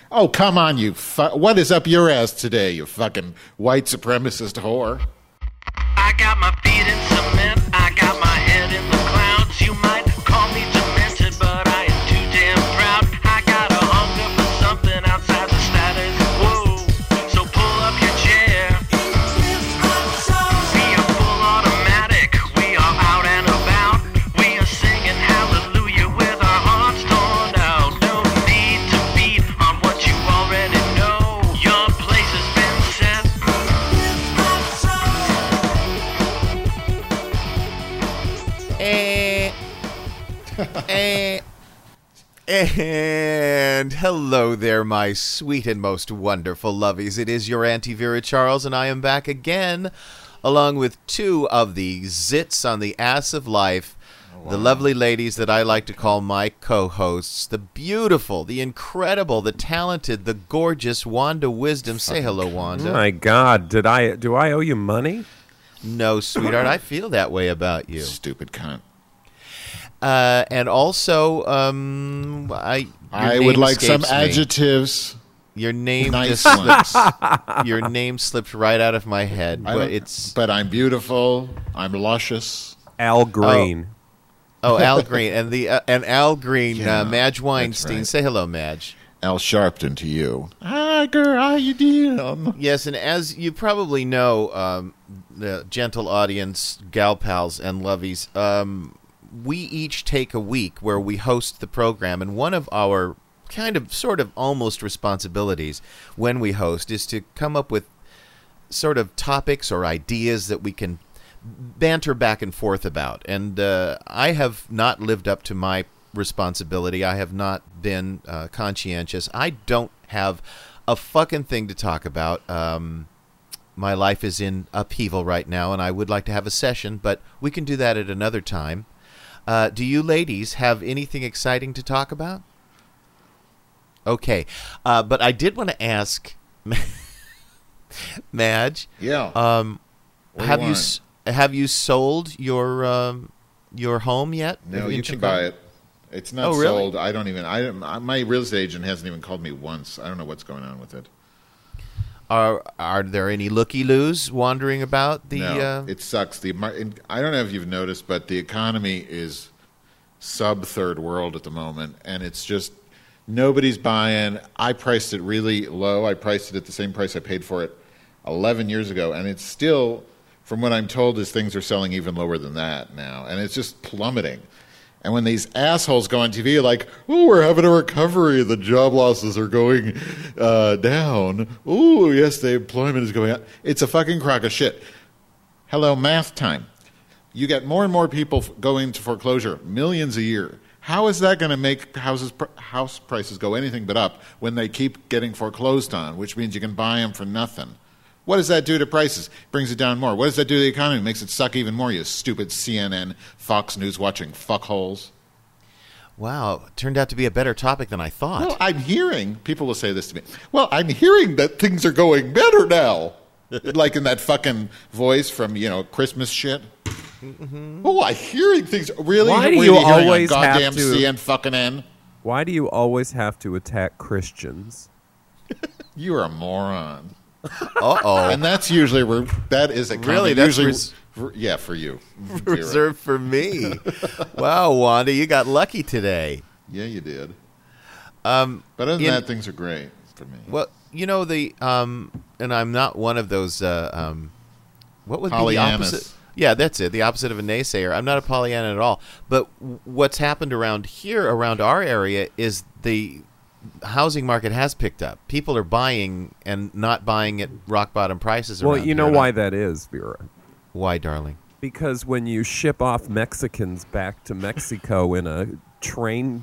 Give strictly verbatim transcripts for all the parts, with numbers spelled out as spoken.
Oh, come on, you fu- what is up your ass today, you fucking white supremacist whore? I got my feet in cement, I got my head in the clouds. You might call me demented, but I am too damn proud. I got a hunger for something outside the status quo. So pull up your chair. We are full automatic, we are out and about. We are singing hallelujah with our hearts torn out. No need to beat on what you already know. Your place has been set. Eh, eh, and hello there, my sweet and most wonderful lovies. It is your Auntie Vera Charles, and I am back again, along with two of the zits on the ass of life, oh, wow. The lovely ladies that I like to call my co-hosts, the beautiful, the incredible, the talented, the gorgeous Wanda Wisdom. Say hello, Wanda. Oh my God, did I do I owe you money? No, sweetheart, I feel that way about you. Stupid cunt. Uh, and also, um, I I would like some me. adjectives. Your name Nice just ones. slipped. Your name slipped right out of my head, I but don't- it's But I'm beautiful. I'm luscious. Al Green. oh Al Green and the uh, and Al Green, Yeah, uh, Madge Weinstein. right. Say hello, Madge. Al Sharpton to you. Hi, girl. How you doing? Yes, and as you probably know, um, the gentle audience, gal pals, and lovies, um, we each take a week where we host the program, and one of our kind of sort of almost responsibilities when we host is to come up with sort of topics or ideas that we can banter back and forth about. And uh, I have not lived up to my responsibility. I have not been uh, conscientious. I don't have a fucking thing to talk about. Um, my life is in upheaval right now, and I would like to have a session, but we can do that at another time. Uh, do you ladies have anything exciting to talk about? Okay. Uh, but I did want to ask, Madge. Yeah. Um, What do have you you want? s- have you sold your um, your home yet? No, in you can Chicago? buy it. It's not Oh, really? sold. I don't even. I don't- my real estate agent hasn't even called me once. I don't know what's going on with it. Are are there any looky-loos wandering about the? no, uh, it sucks. The mar- I don't know if you've noticed, but the economy is sub third world at the moment, and it's just nobody's buying. I priced it really low. I priced it at the same price I paid for it eleven years ago, and it's still, from what I'm told, is things are selling even lower than that now, and it's just plummeting. And when these assholes go on T V like, oh, we're having a recovery, the job losses are going uh, down. Oh, yes, the employment is going up. It's a fucking crock of shit. Hello, math time. You get more and more people f- going into foreclosure, millions a year. How is that going to make houses pr- house prices go anything but up when they keep getting foreclosed on, which means you can buy them for nothing? What does that do to prices? Brings it down more. What does that do to the economy? Makes it suck even more, you stupid C N N, Fox News watching fuckholes. wow, it turned out to be a better topic than I thought. Well, I'm hearing, people will say this to me, well, I'm hearing that things are going better now. Like in that fucking voice from, you know, Christmas shit. Mm-hmm. Oh, I'm hearing things. Really? Why do What are you hearing on always have goddamn to- C N fucking N? Why do you always have to attack Christians? You're a moron. Uh-oh. And that's usually where that is a Really? comment. That's usually, res- for- yeah, for you. Reserved for me. Wow, Wanda, you got lucky today. Yeah, you did. Um, But other than in- that, things are great for me. Well, you know the um, and I'm not one of those. Uh, um, what would be the Pollyannas. opposite? Yeah, that's it. The opposite of a naysayer. I'm not a Pollyanna at all. But w- what's happened around here, around our area, is the housing market has picked up. People are buying and not buying at rock bottom prices. Well, around you know here. why that is, Vera. Why, darling? Because when you ship off Mexicans back to Mexico in a train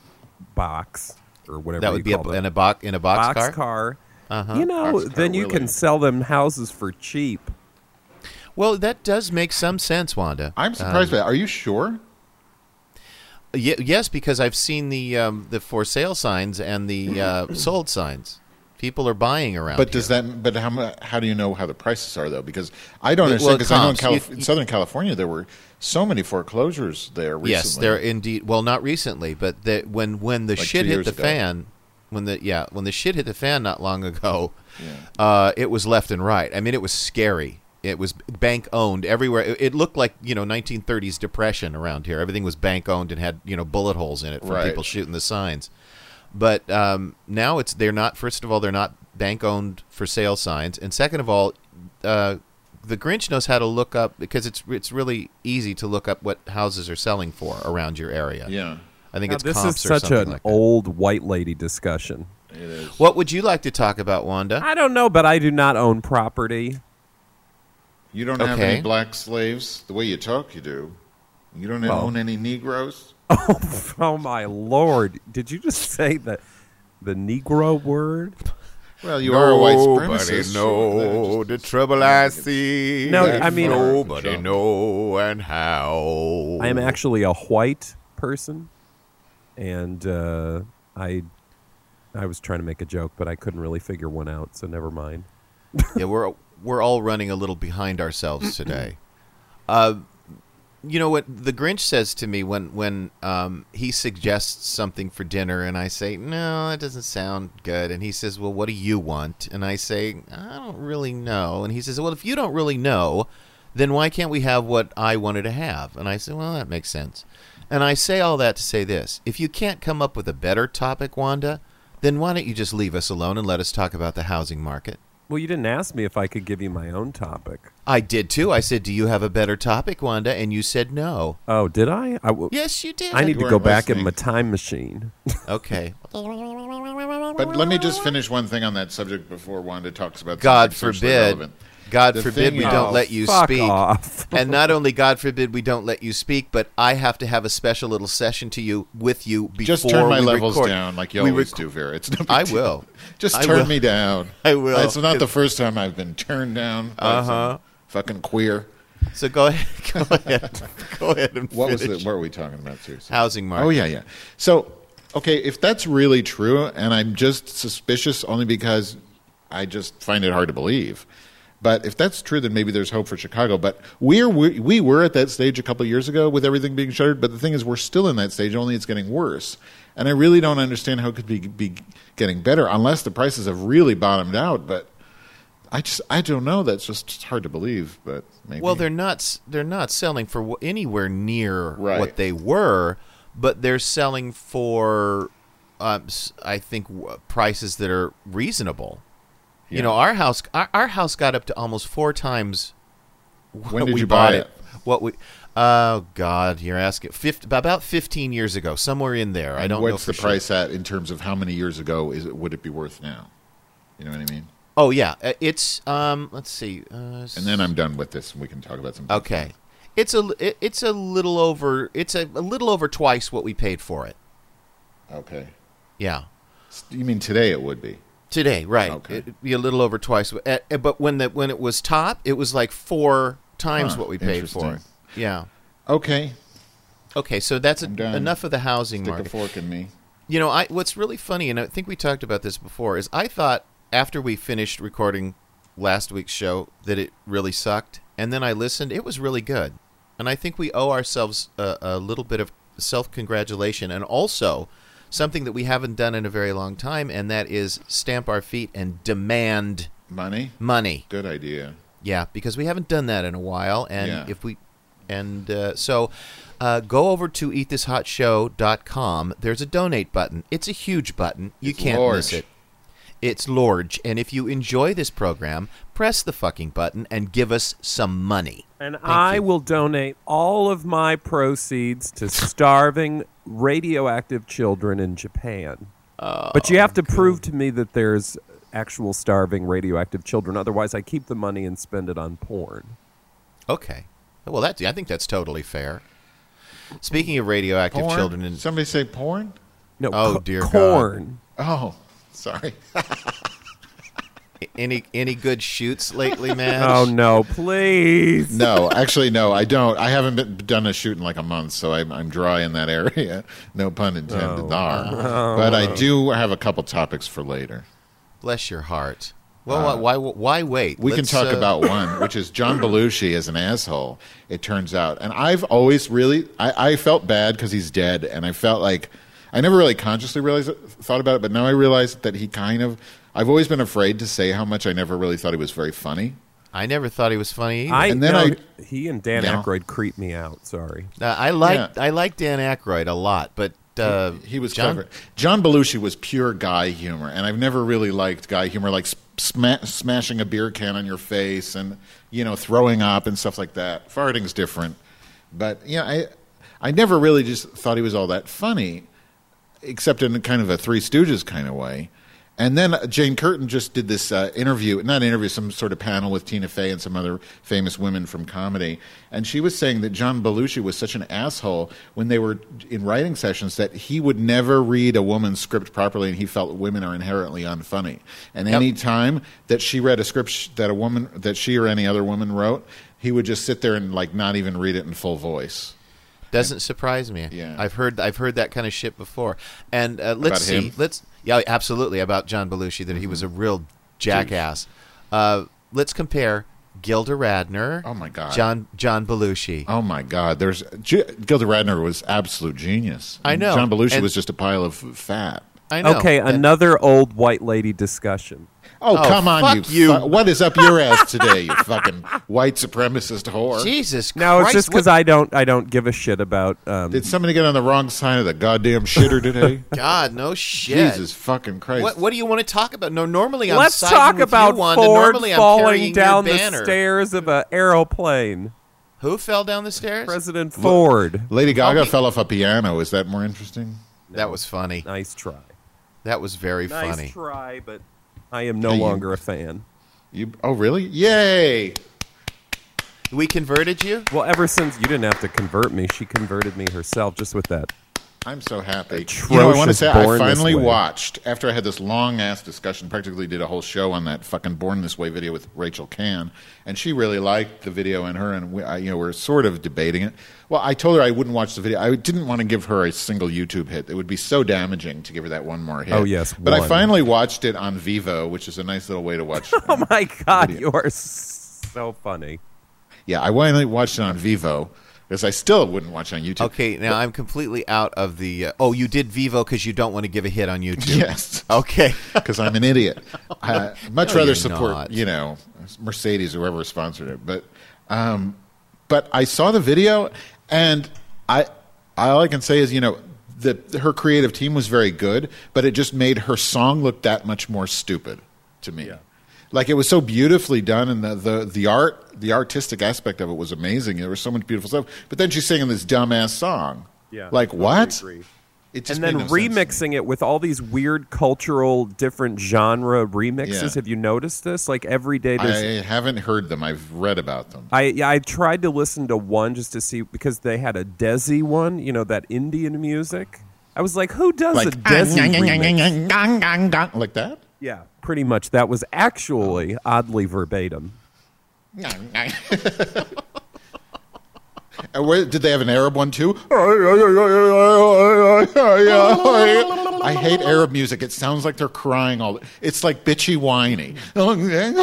box or whatever That you would be a, call it, in a box in a box, car. car, Uh-huh. you know, Boxcar then you Willie. can sell them houses for cheap. Well, that does make some sense, Wanda. I'm surprised Um, by that. Are you sure? Ye- yes, because I've seen the um, the for sale signs and the uh, sold signs. People are buying around. But does here. that? But how mu- how do you know how the prices are though? Because I don't Well, understand. Because I know in, comps. Calif- You- in Southern California there were so many foreclosures there recently. Yes, they're indeed. Well, not recently, but the, when when the Like shit two hit years the ago. fan, when the yeah when the shit hit the fan not long ago, Yeah. uh, it was left and right. I mean, it was scary. It was bank owned everywhere. It, it looked like you know nineteen thirties depression around here. Everything was bank owned and had you know bullet holes in it from Right. people shooting the signs. But um, now it's they're not. First of all, they're not bank owned for sale signs, and second of all, uh, the Grinch knows how to look up because it's it's really easy to look up what houses are selling for around your area. Yeah. I think Now, it's this comps is or such something an like that. old white lady discussion. It is. What would you like to talk about, Wanda? I don't know, but I do not own property. You don't have Okay. any black slaves? The way you talk, you do. You don't Well- own any Negroes? Oh, oh my lord! Did you just say the the Negro word? Well, you are a white Nobody supremacist. know the trouble I see. No, I mean- nobody know and how. I am actually a white person, and uh, I I was trying to make a joke, but I couldn't really figure one out, so never mind. Yeah, we're we're all running a little behind ourselves today. Uh, you know what the Grinch says to me when when um, he suggests something for dinner, and I say, "No, that doesn't sound good." And he says, "Well, what do you want?" And I say, "I don't really know." And he says, "Well, if you don't really know, then why can't we have what I wanted to have?" And I say, "Well, that makes sense." And I say all that to say this: if you can't come up with a better topic, Wanda, then why don't you just leave us alone and let us talk about the housing market? Well, you didn't ask me if I could give you my own topic. I did too. I said, "Do you have a better topic, Wanda?" And you said no. Oh, did I? I w- Yes, you did. I need You to go weren't back in listening. my time machine. Okay. But let me just finish one thing on that subject before Wanda talks about God something socially forbid. relevant. God The forbid thing we is- don't Oh, let you fuck speak. off. And not only God forbid we don't let you speak, but I have to have a special little session to you with you before Just turn my we levels record. down like you We always rec- do, Vera. It's no big I deal. will. Just I turn will. me down. I will. It's not the first time I've been turned down by Uh-huh. some fucking queer. So go ahead. Go ahead. Go ahead and What was finish. it? What are we talking about, seriously? Housing market. Oh, yeah, yeah. So, okay, if that's really true, and I'm just suspicious only because I just find it hard to believe. But if that's true, then maybe there's hope for Chicago. But we're, we we were at that stage a couple of years ago with everything being shuttered. But the thing is, we're still in that stage, only it's getting worse. And I really don't understand how it could be, be getting better unless the prices have really bottomed out. But I just I don't know. That's just it's hard to believe. But maybe. Well, they're not. s- They're not selling for wh- anywhere near Right. what they were, but they're selling for, um, s- I think, w- prices that are reasonable. You Yeah. know, our house, our, our house got up to almost four times. What When did we you bought buy it? What we? Oh God, you're asking. fifty, about fifteen years ago, somewhere in there. I don't know. What's for the sure. price at in terms of how many years ago is it, would it be worth now? You know what I mean? Oh yeah, uh, it's um. Let's see. Uh, And then I'm done with this, and we can talk about something. Okay, it's a it- it's a little over it's a, a little over twice what we paid for it. Okay. Yeah, You mean today it would be? today, right? Okay. It'd be a little over twice. Uh, uh, But when the when it was top, it was like four times Huh, what we paid for it. interesting. Yeah. Okay. Okay, so that's a, I'm done. enough of the housing Stick market. a fork in me. You know, I what's really funny, and I think we talked about this before, is I thought after we finished recording last week's show that it really sucked, and then I listened. It was really good, and I think we owe ourselves a, a little bit of self-congratulation, and also something that we haven't done in a very long time, and that is stamp our feet and demand Money? money. Good idea. Yeah, because we haven't done that in a while, and Yeah. if we, and uh, so uh, go over to eat this hot show dot com. There's a donate button. It's a huge button. You It's can't large. miss it. It's large, and if you enjoy this program, press the fucking button and give us some money. And Thank I you. will donate all of my proceeds to starving radioactive children in Japan. but you have to prove to me that there's actual starving radioactive children. Otherwise, I keep the money and spend it on porn. Okay. Well, that's I think that's totally fair. Speaking of radioactive Porn? children, and Somebody say porn? No, Oh, co- dear God. corn. Oh, sorry. any any good shoots lately, man? Oh no, please. No, actually, no, I don't. I haven't been, done a shoot in like a month, so I'm, I'm dry in that area. No pun intended Oh. there. But I do have a couple topics for later. Bless your heart. Well, why, why why wait? We Let's, can talk uh, about one, which is John Belushi as an asshole, it turns out. And I've always really, I, I felt bad because he's dead, and I felt like, I never really consciously realized it, thought about it, but now I realize that he kind of. I've always been afraid to say how much I never really thought he was very funny. I never thought he was funny either. I And then no, I- he and Dan Yeah. Aykroyd creep me out. Sorry. Uh, I like Yeah. I like Dan Aykroyd a lot, but uh, He was John, clever. John Belushi was pure guy humor, and I've never really liked guy humor, like sma- smashing a beer can on your face and you know throwing up and stuff like that. Farting's different, but yeah, I I never really just thought he was all that funny, except in kind of a Three Stooges kind of way. And then Jane Curtin just did this uh, interview, not interview, some sort of panel with Tina Fey and some other famous women from comedy. And she was saying that John Belushi was such an asshole when they were in writing sessions that he would never read a woman's script properly, and he felt women are inherently unfunny. And Yep. any time that she read a script sh- that a woman, that she or any other woman wrote, he would just sit there and like not even read it in full voice. doesn't surprise me. Yeah. I've heard I've heard that kind of shit before. And uh, let's About see. him? Let's yeah, absolutely about John Belushi that he was a real jackass. Uh, let's compare Gilda Radner. Oh, my God. John John Belushi. Oh my God! There's G- Gilda Radner was absolute genius. I know. John Belushi And- was just a pile of fat. I know. Okay, And- another old white lady discussion. Oh, Oh, come on, fuck you! you. fu- what is up your ass today, you fucking white supremacist whore? Jesus No, it's Christ, just because what- I don't I don't give a shit about. Um, Did somebody get on the wrong side of the goddamn shitter today? God, no shit. Jesus fucking Christ! What, what do you want to talk about? No, normally I'm Let's siding talk with about you, Wanda. Ford Normally I'm falling carrying down your the banner. stairs of an aeroplane. Who fell down the stairs? President Ford. Lady Gaga Okay. fell off a piano. Is that more interesting? That was funny. Nice try. That was very Nice funny. try, but I am no Yeah, you- longer a fan. You? Oh, really? Yay! We converted you? Well, ever since you didn't have to convert me, she converted me herself just with that. I'm so happy. Atrocious You know, I want to say I Born This finally Way. watched after I had this long ass discussion. Practically did a whole show on that fucking Born This Way video with Rachel Kahn, and she really liked the video. And her and we, I, you know, we're sort of debating it. Well, I told her I wouldn't watch the video. I didn't want to give her a single YouTube hit. It would be so damaging to give her that one more hit. Oh, yes, but I one. finally watched it on Vivo, which is a nice little way to watch. Oh my God, Video. you are so funny. Yeah, I finally watched it on Vivo because I still wouldn't watch it on YouTube. Okay, now I'm completely out of the. Uh, oh, you did Vivo because you don't want to give a hit on YouTube. Yes. Okay. Because I'm an idiot. I much No, rather you're support, not. you know, Mercedes or whoever sponsored it. But, um, but I saw the video, and I, all I can say is, you know, that her creative team was very good, but it just made her song look that much more stupid to me. Like it was so beautifully done, and the, the the art, the artistic aspect of it was amazing. There was so much beautiful stuff. But then she's singing this dumbass song. Yeah, Like totally what? agree. It just And then made no sense. remixing it with all these weird cultural, different genre remixes. Yeah. Have you noticed this? Like every day, there's. I haven't heard them. I've read about them. I yeah, I tried to listen to one just to see because they had a Desi one, you know, that Indian music. I was like, who does Like a Desi remix? like that. Yeah, pretty much. That was actually oddly verbatim. And where, did they have an Arab one too? I hate Arab music. It sounds like they're crying all. It's like bitchy whiny. No,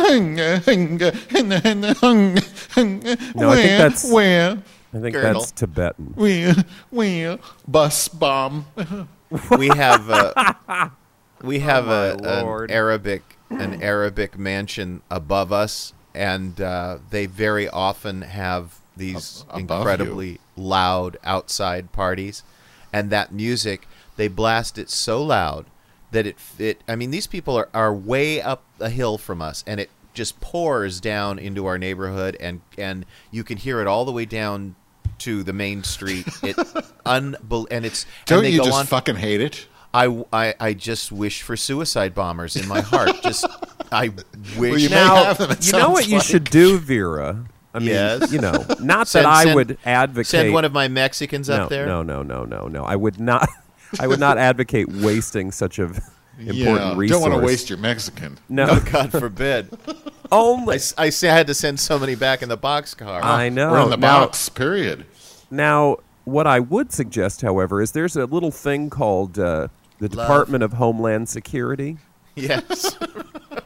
I think that's- where I think Girdle. that's Tibetan. where where bus bomb. We have uh, we have Oh, a, my an Lord. Arabic an Arabic mansion above us, and uh, they very often have these Ab- above incredibly loud outside parties, and that music they blast it so loud that it it. I mean, these people are, are way up a hill from us, and it just pours down into our neighborhood, and and you can hear it all the way down to the main street. It unbel- and it's Don't and they you go just on. fucking hate it? I, I, I just wish for suicide bombers in my heart. Just I Well, wish. you may Now, have them, it you know what sounds you like. should do, Vera? I mean, Yes. you know, not Send- that I send- would advocate. Send one of my Mexicans no, up there. No, no, no, no, no. I would not. I would not advocate wasting such a important yeah, resource. don't want to waste your Mexican. No, No, God forbid. I, only. s- I say I had to send so many back in the boxcar. I know. We're in the now, box. Period. now, what I would suggest, however, is there's a little thing called uh, the Department of Homeland Security. Yes.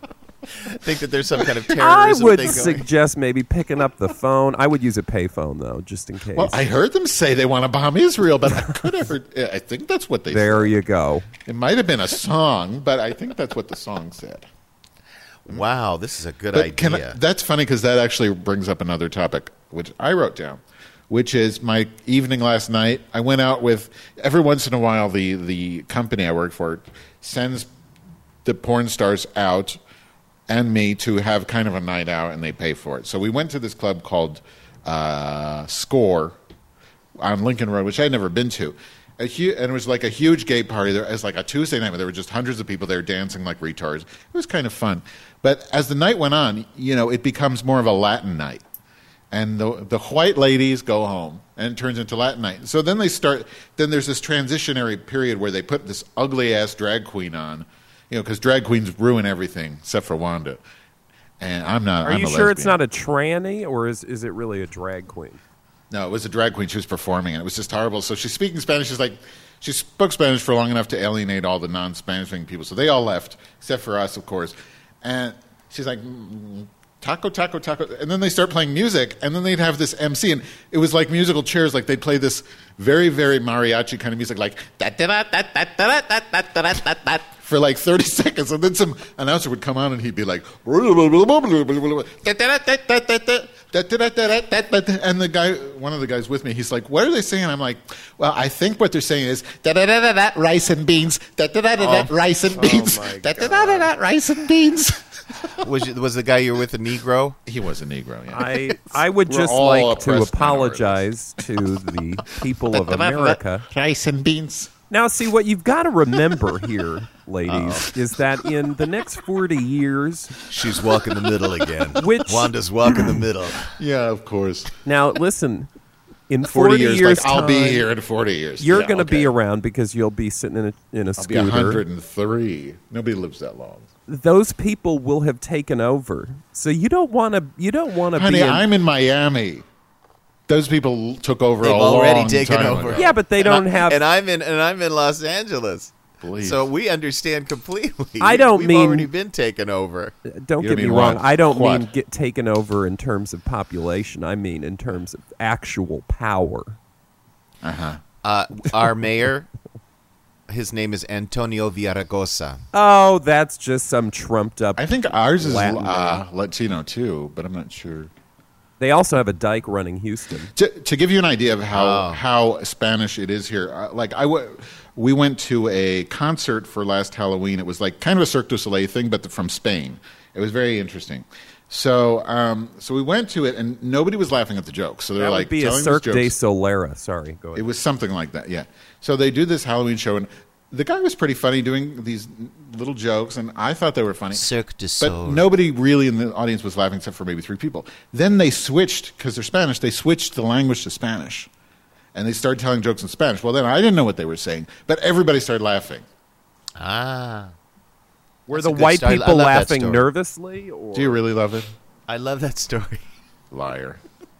think that there's some kind of I terrorism would thing going. suggest maybe picking up the phone. I would use a payphone though, just in case. Well, I heard them say they want to bomb Israel, but I could have heard. I think that's what they there said. you go. It might have been a song, but I think that's what the song said. Wow, this is a good But can I, idea. that's funny because that actually brings up another topic, which I wrote down, which is my evening last night. I went out with, every once in a while, the, the company I work for sends the porn stars out and me to have kind of a night out, and they pay for it. So we went to this club called uh, Score on Lincoln Road, which I had never been to. A hu- and it was like a huge gay party. There, it was like a Tuesday night where there were just hundreds of people there dancing like retards. It was kind of fun. But as the night went on, you know, it becomes more of a Latin night. And the the white ladies go home, and it turns into Latin night. So then they start, then there's this transitionary period where they put this ugly-ass drag queen on, you know, because drag queens ruin everything except for Wanda. And I'm not. Are I'm you a sure it's lesbian. not a tranny, or is is it really a drag queen? No, it was a drag queen. She was performing, and it was just horrible. So she's speaking Spanish. She's like, she spoke Spanish for long enough to alienate all the non-Spanish speaking people. So they all left, except for us, of course. And she's like, mm, taco, taco, taco. And then they start playing music, and then they'd have this M C, and it was like musical chairs. Like they'd play this very, very mariachi kind of music, like da da da da da da da da da da da for like thirty seconds, and then some announcer would come on, and he'd be like, and the guy, one of the guys with me, he's like, "What are they saying?" I'm like, "Well, I think what they're saying is da da da da da rice and beans, da da da da da rice and beans, my da da da da da rice and beans." was you, was the guy you were with a Negro? He was a Negro. Yeah. I I would We're just all like to oppressed apologize to the people of America. Rice and beans. Now, see, what you've got to remember here, ladies, is that in the next forty years, She's walking the middle again. Which- Wanda's walking the middle. Yeah, of course. now listen, in Forty, forty, years, years, like I'll be time, here in forty years. You're Yeah, going to okay. be around because you'll be sitting in a in a I'll be scooter. one hundred and three. Nobody lives that long. Those people will have taken over, so you don't want to. You don't want to Honey, be. In, I'm in Miami. Those people took over They've a already long taken time over. ago. yeah, but they And don't I- have. And I'm in and I'm in Los Angeles. Please. So we understand completely. I don't We've mean- already been taken over. Don't You get me mean wrong. what? I don't What? mean get taken over in terms of population. I mean in terms of actual power. Uh-huh. Uh, our mayor, his name is Antonio Villaraigosa. Oh, that's just some trumped up. I think ours is Latin uh, Latino too, but I'm not sure. They also have a dike running Houston. To, to give you an idea of how Oh. how Spanish it is here, uh, like I w- we went to a concert for last Halloween. It was like kind of a Cirque du Soleil thing, but from Spain. It was very interesting. So um, so we went to it, and nobody was laughing at the jokes. So they're That like would be a telling us Cirque jokes. de Solera. Sorry, go ahead. It was something like that, yeah. So they do this Halloween show, and the guy was pretty funny doing these little jokes, and I thought they were funny. Cirque du But Soleil. nobody really in the audience was laughing except for maybe three people. Then they switched, because they're Spanish, they switched the language to Spanish. And they started telling jokes in Spanish. Well, then I didn't know what they were saying, but everybody started laughing. Ah. Were That's a the good white story. I people love that laughing story. nervously? Or? Do you really love it? I love that story. Liar.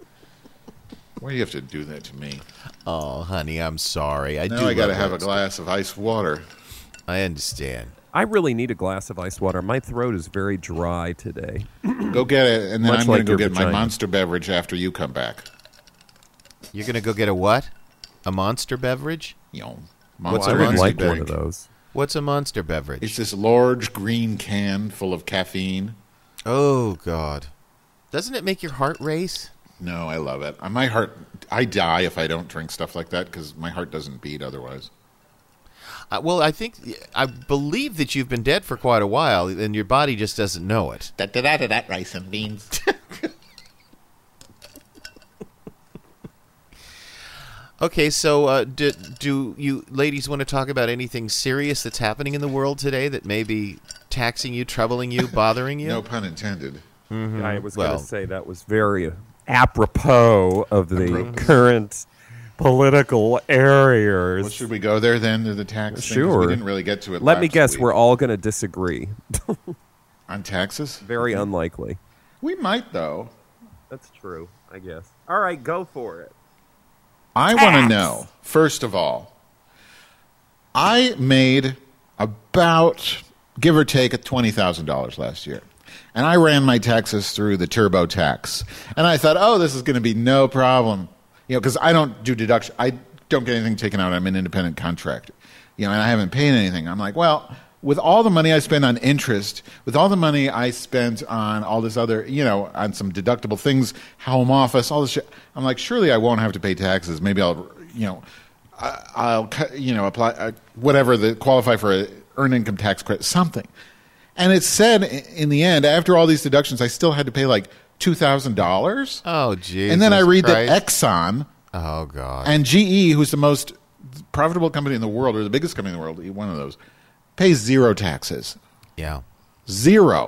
Why do you have to do that to me? Oh, honey, I'm sorry. I Now do I got to love have that a glass of ice water. story. I understand. I really need a glass of ice water. My throat is very dry today. Go get it, and then Much I'm going like to go your get my vagina. monster beverage after you come back. You're going to go get a what? A monster beverage? Yo. What's I a would monster like one beverage? of those. What's a monster beverage? It's this large green can full of caffeine. Oh, God. Doesn't it make your heart race? No, I love it. Uh, My heart, I die if I don't drink stuff like that because my heart doesn't beat otherwise. Uh, well, I think, I believe that you've been dead for quite a while, and your body just doesn't know it. Da da da da da, rice and beans. Okay, so uh, do, do you ladies want to talk about anything serious that's happening in the world today that may be taxing you, troubling you, bothering you? No pun intended. I was Well- going to say that was very apropos of the current political areas. Well, should we go there then to the tax thing? 'Cause Sure. We didn't really get to it Let me last guess, week. we're all going to disagree. on taxes. Very unlikely. We might, though. That's true, I guess. All right, go for it. I want to know, first of all, I made about, give or take, twenty thousand dollars last year. And I ran my taxes through the TurboTax. And I thought, oh, this is going to be no problem. You know, because I don't do deduction. I don't get anything taken out. I'm an independent contractor. You know, and I haven't paid anything. I'm like, well, with all the money I spend on interest, with all the money I spent on all this other, you know, on some deductible things, home office, all this shit, I'm like, surely I won't have to pay taxes. Maybe I'll, you know, I- I'll, you know, apply, uh, whatever, the qualify for a earned income tax credit, something. And it said in the end, after all these deductions, I still had to pay like two thousand dollars. Oh, Jesus And then I read Christ. that Exxon Oh, God. and G E, who's the most profitable company in the world, or the biggest company in the world, one of those, pays zero taxes. yeah. Zero.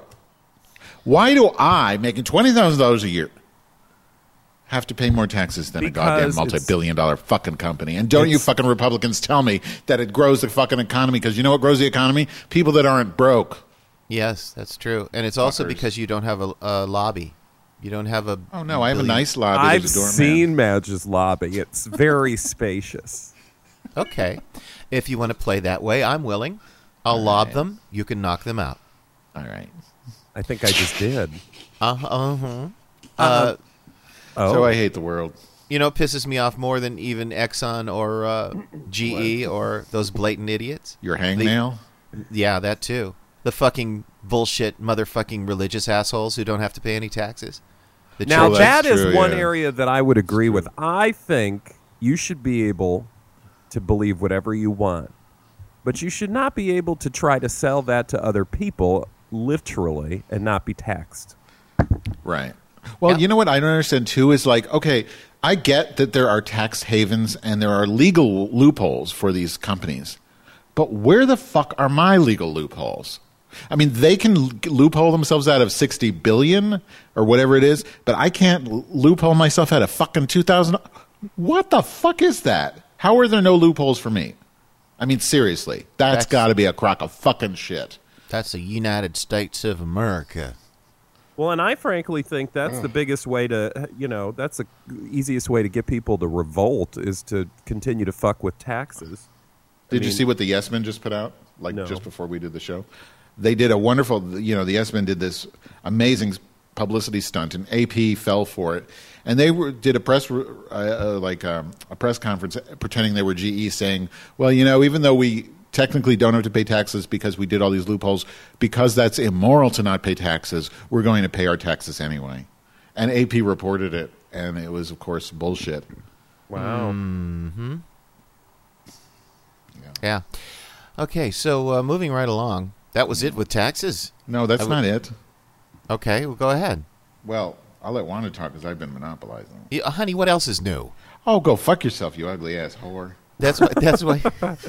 Why do I, making twenty thousand dollars a year, have to pay more taxes than Because a goddamn it's- multi-billion dollar fucking company? And don't you it's- fucking Republicans tell me that it grows the fucking economy, because you know what grows the economy? People that aren't broke. Yes, that's true. And it's also Fuckers. because you don't have a, a lobby. You don't have a. Oh, no, I have a billion- nice lobby. I've There's a doorman. seen Madge's lobby. It's very spacious. Okay. If you want to play that way, I'm willing. I'll lob them. You can knock them out. All right. I think I just did. Uh-huh. uh-huh. Uh, Oh, So I hate the world. you know, it pisses me off more than even Exxon or uh, G E or those blatant idiots. Your The- hangnail? Yeah, that too. The fucking bullshit motherfucking religious assholes who don't have to pay any taxes. The now Well, church- that's that is true, one yeah. area that I would agree with. I think you should be able to believe whatever you want, but you should not be able to try to sell that to other people literally and not be taxed. Right. Well, Yeah. you know what I don't understand too is like, okay, I get that there are tax havens and there are legal loopholes for these companies, but where the fuck are my legal loopholes? I mean, they can l- loophole themselves out of sixty billion or whatever it is, but I can't l- loophole myself out of fucking two thousand. What the fuck is that? How are there no loopholes for me? I mean, seriously, that's, That's- got to be a crock of fucking shit. That's the United States of America. Well, and I frankly think that's the biggest way to, you know, that's the easiest way to get people to revolt is to continue to fuck with taxes. Did you mean- see what the Yes Men just put out? Like No. just before we did the show, they did a wonderful. You know, the Yes Men did this amazing publicity stunt, and A P fell for it. And they were, did a press uh, uh, like um, a press conference pretending they were G E, saying, "Well, you know, even though we technically don't have to pay taxes because we did all these loopholes, because that's immoral to not pay taxes, we're going to pay our taxes anyway." And A P reported it, and it was, of course, bullshit. Wow. Yeah. Okay, so uh, moving right along. That was it with taxes. No, that's I would- not it. Okay, well, go ahead. Well, I'll let Wanda talk because I've been monopolizing. Yeah, honey, what else is new? Oh, go fuck yourself, you ugly ass whore. That's why. That's why.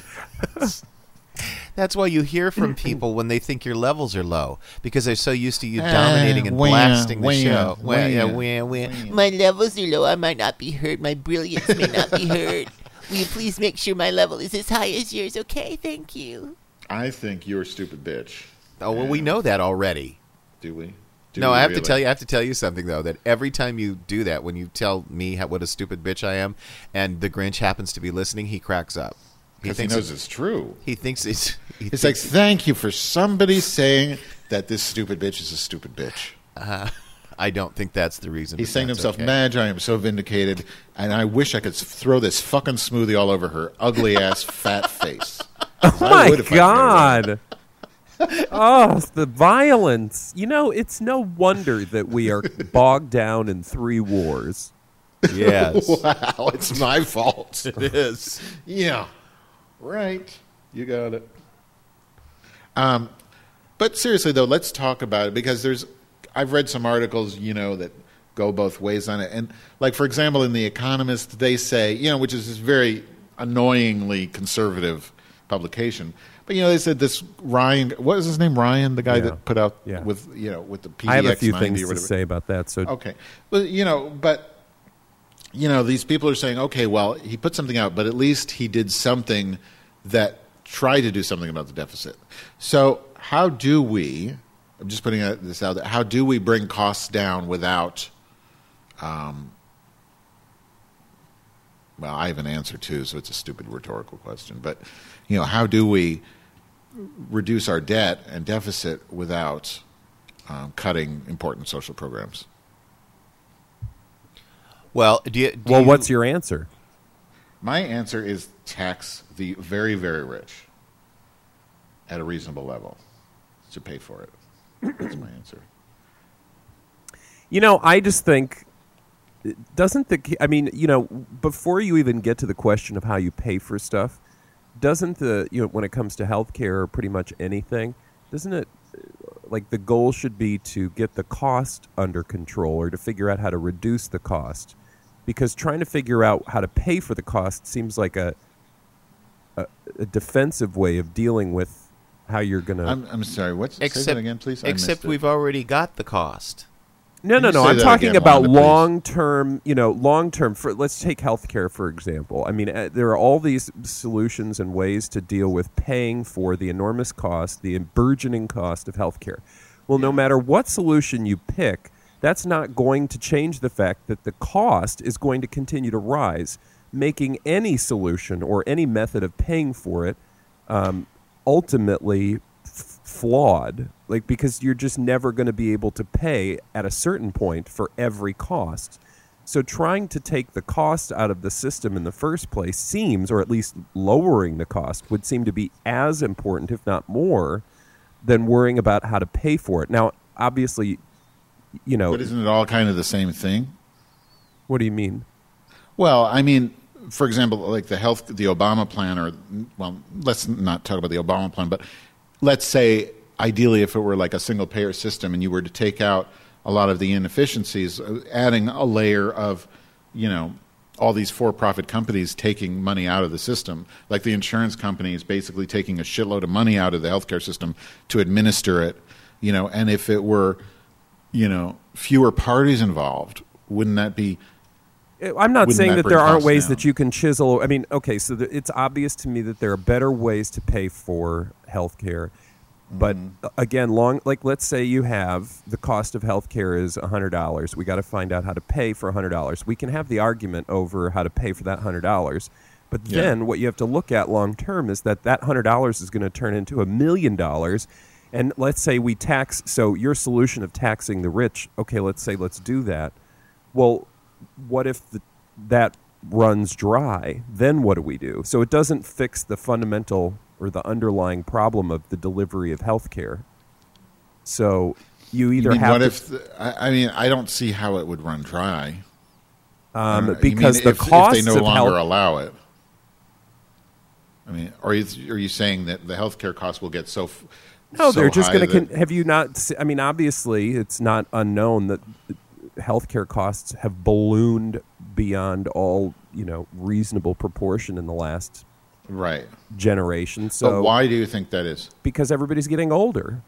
That's why you hear from people when they think your levels are low because they're so used to you Ah, dominating and wah, blasting the wah, show. wah, yeah, wah. wah, wah. Wah. My levels are low. I might not be heard. My brilliance may not be heard. Will you please make sure my level is as high as yours? Okay, thank you. I think you're a stupid bitch. Oh well, we know that already. Do we? Do No, we I have to really? tell you. I have to tell you something though. That every time you do that, when you tell me how, what a stupid bitch I am, and the Grinch happens to be listening, he cracks up. He Because he thinks knows it's true. He thinks it's. He It's like, thinks- thank you for somebody saying that this stupid bitch is a stupid bitch. I don't think that's the reason. He's but saying to that's himself, okay. Madge, I am so vindicated, and I wish I could s- throw this fucking smoothie all over her ugly ass fat face. Oh I my would if I could get away. God. Oh, the violence. You know, it's no wonder that we are bogged down in three wars. Yes, Wow, it's my fault. it is. Yeah, right. You got it. Um, but seriously though, let's talk about it because there's. I've read some articles, you know, that go both ways on it, and like for example, in The Economist, they say, you know, which is this very annoyingly conservative publication, but you know, they said this Ryan, what was his name, Ryan, the guy Yeah. that put out Yeah. with you know with the P D X I have a few ninety things or to whatever. say about that. So Okay. Well, you know, but you know, these people are saying, okay, well, he put something out, but at least he did something that tried to do something about the deficit. So, how do we? I'm just putting this out there. How do we bring costs down without? Um, well, I have an answer too, so it's a stupid rhetorical question. But you know, how do we reduce our debt and deficit without? um, cutting important social programs. Well, do you, do Well, you- what's your answer? My answer is tax the very, very rich at a reasonable level to pay for it. That's my answer. You know, I just think, doesn't the, I mean, you know, before you even get to the question of how you pay for stuff, doesn't the, you know, when it comes to healthcare or pretty much anything, doesn't it, like the goal should be to get the cost under control or to figure out how to reduce the cost? Because trying to figure out how to pay for the cost seems like a, a, a defensive way of dealing with how you're going to... I'm, I'm sorry, what's, say except, that again, please? I except missed it. we've already got the cost. No, Can no, you no. say I'm that talking again, about Wanda, please? long-term, you know, long-term. For let's take healthcare, for example. I mean, uh, there are all these solutions and ways to deal with paying for the enormous cost, the burgeoning cost of healthcare. Well, no matter what solution you pick, that's not going to change the fact that the cost is going to continue to rise, making any solution or any method of paying for it um, ultimately f- flawed. Like, because you're just never going to be able to pay at a certain point for every cost. So trying to take the cost out of the system in the first place seems, or at least lowering the cost, would seem to be as important, if not more, than worrying about how to pay for it. Now, obviously, you know... But isn't it all kind of the same thing? What do you mean? Well, I mean, for example, like the health, the Obama plan, or, well, let's not talk about the Obama plan, but let's say, ideally, if it were like a single-payer system and you were to take out a lot of the inefficiencies, adding a layer of, you know, all these for-profit companies taking money out of the system, like the insurance companies basically taking a shitload of money out of the healthcare system to administer it, you know, and if it were, you know, fewer parties involved, wouldn't that be... I'm not Wouldn't saying that that bring there aren't costs ways down? that you can chisel. I mean, okay, so the, it's obvious to me that there are better ways to pay for healthcare. But Mm-hmm. uh, again, long like let's say you have the cost of healthcare is one hundred dollars. We got to find out how to pay for one hundred dollars. We can have the argument over how to pay for that one hundred dollars. But Yeah. then what you have to look at long term is that that one hundred dollars is going to turn into a million dollars. And let's say we tax, so your solution of taxing the rich, okay, let's say let's do that. Well, what if the, that runs dry? Then what do we do? So it doesn't fix the fundamental or the underlying problem of the delivery of healthcare. So you either I mean, have what to, if the, I, I mean, I don't see how it would run dry. I um, don't know. because You the mean if, costs if they no of longer health. allow it. I mean, are you, are you saying that the healthcare costs will get so f- No, so they're just high going to. that- Con- have you not? se- I mean, obviously, it's not unknown that healthcare costs have ballooned beyond all, you know, reasonable proportion in the last right? generation. So But why do you think that is? because everybody's getting older.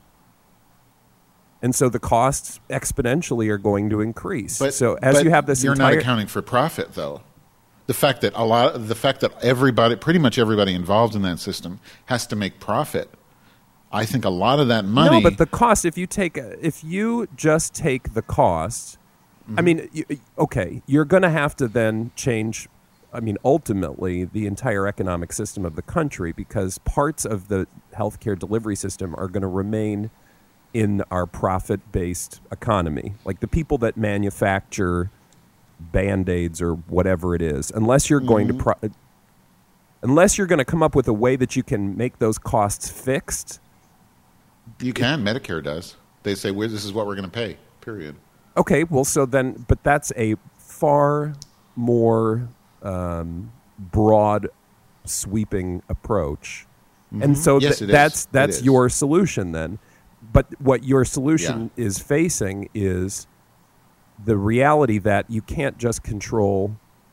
And so the costs exponentially are going to increase. But so as but you have this you're entire, not accounting for profit, though. The fact that a lot, the fact that everybody, pretty much everybody involved in that system, has to make profit. I think a lot of that money. No, but the cost. If you take, if you just take the cost, Mm-hmm. I mean, you, okay, you're going to have to then change. I mean, ultimately, the entire economic system of the country, because parts of the healthcare delivery system are going to remain in our profit-based economy, like the people that manufacture Band-Aids or whatever it is. Unless you're going to, Mm-hmm. pro- unless you're going to come up with a way that you can make those costs fixed. you can. Medicare does. They say, well, this is what we're going to pay, period. Okay, well, so then, but that's a far more um, broad, sweeping approach, and so Yes, th- it is. that's It that's is. your solution then. But what your solution is facing is the reality that you can't just control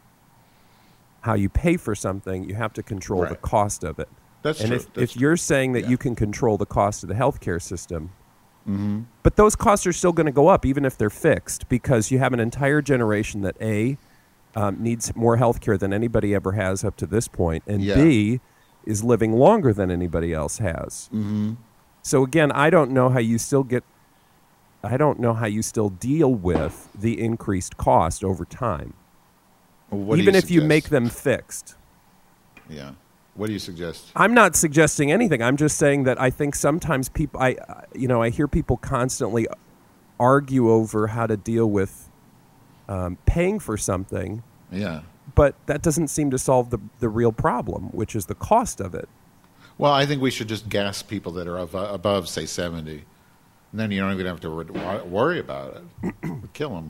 how you pay for something; you have to control the Right. cost of it. That's and true. if, That's if you're saying that Yeah. you can control the cost of the healthcare system, but those costs are still going to go up even if they're fixed, because you have an entire generation that A, um, needs more healthcare than anybody ever has up to this point, and Yeah. B, is living longer than anybody else has. Mm-hmm. So again, I don't know how you still get. I don't know how you still deal with the increased cost over time, What do even you if you suggest? make them fixed. Yeah. What do you suggest? I'm not suggesting anything. I'm just saying that I think sometimes people, I, uh, you know, I hear people constantly argue over how to deal with um, paying for something, Yeah. but that doesn't seem to solve the, the real problem, which is the cost of it. Well, I think we should just gas people that are above, above say, seventy. And then you don't even have to wor- worry about it. Kill them.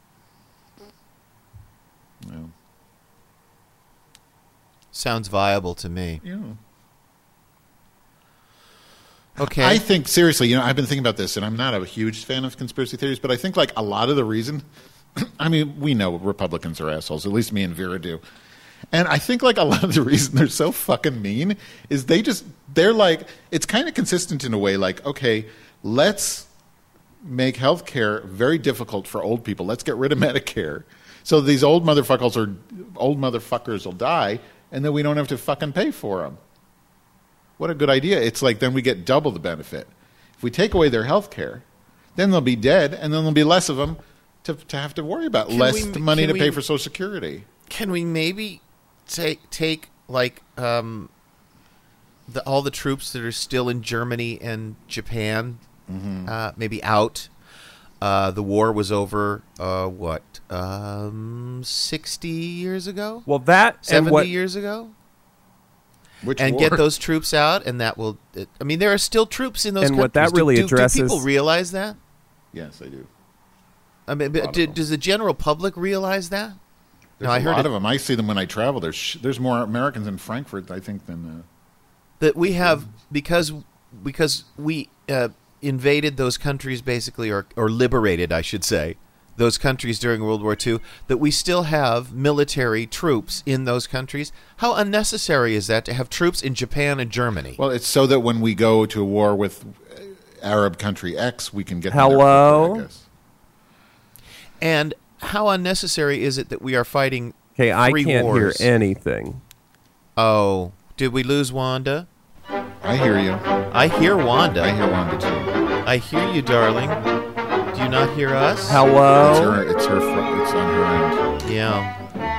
Yeah. Sounds viable to me. Yeah. Okay. I think, seriously, you know, I've been thinking about this, and I'm not a huge fan of conspiracy theories, but I think, like, a lot of the reason, I mean, we know Republicans are assholes, at least me and Vera do. And I think, like, a lot of the reason they're so fucking mean is they just, they're like, it's kind of consistent in a way, like, okay, let's make healthcare very difficult for old people. Let's get rid of Medicare. So these old motherfuckers or old motherfuckers will die, and then we don't have to fucking pay for them. What a good idea. It's like then we get double the benefit. If we take away their health care, then they'll be dead, and then there'll be less of them to, to have to worry about. Can less we- money can to we- pay for Social Security. Can we maybe take take like um, the, all the troops that are still in Germany and Japan, Mm-hmm. uh, maybe out? Uh, the war was over. Uh, what? Um, Sixty years ago? Well, that and Seventy what years ago? Which And war? get those troops out, and that will. It, I mean, there are still troops in those And countries. what that Do- really do, addresses- Do people realize that? Yes, I do. I mean, lot but of do, them. does the general public realize that? There's No, I a heard lot it- of them. I see them when I travel. There's sh- there's more Americans in Frankfurt, I think, than. Uh, That we have because because we uh, invaded those countries basically, or or liberated, I should say, those countries during World War Two. That we still have military troops in those countries. How unnecessary is that to have troops in Japan and Germany? well, it's so that when we go to a war with uh, Arab country X, we can get them there Hello? quicker, I guess. And how unnecessary is it that we are fighting? Okay, I three can't wars? hear anything. Oh, did we lose Wanda? I hear you. I hear Wanda. I hear Wanda too. I hear you, darling. Do you not hear us? It's Hello? her. It's her. fr- It's on her end. Yeah.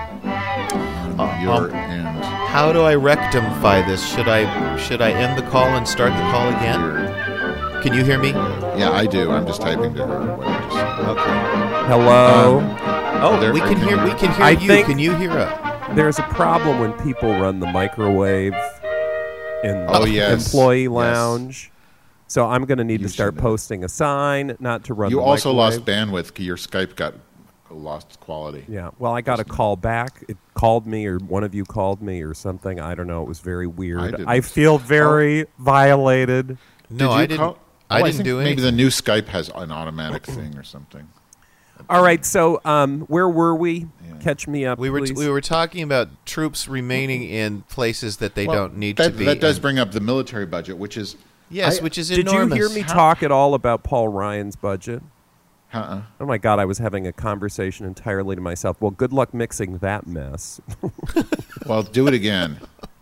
On Uh, your um, end. How do I rectify this? Should I should I end the call and start the call again? Weird. Can you hear me? Yeah, I do. I'm just typing to her. What I just said. Okay. Hello? Um, Oh, There- we can hear. We can hear I you. think- Can you hear us? There's a problem when people run the microwave in Oh, the yes. employee Yes. lounge. So I'm going to need You to start should. posting a sign not to run You the also microwave. lost bandwidth. Your Skype got lost quality. Yeah. Well, I got a call back. It called me, or one of you called me, or something. I don't know. It was very weird. I I, didn't. feel very violated. No, Did you I didn't. call- I Oh, didn't think do maybe anything. the new Skype has an automatic thing or something. All right. So, um, where were we? Yeah. Catch me up, we were please. we were talking about troops remaining in places that they Well, don't need that, to be. That does in. bring up the military budget, which is Yes, I- which is Did enormous. you hear me How- talk at all about Paul Ryan's budget? uh-uh. Oh my God, I was having a conversation entirely to myself. Well, good luck mixing that mess. Well, do it again.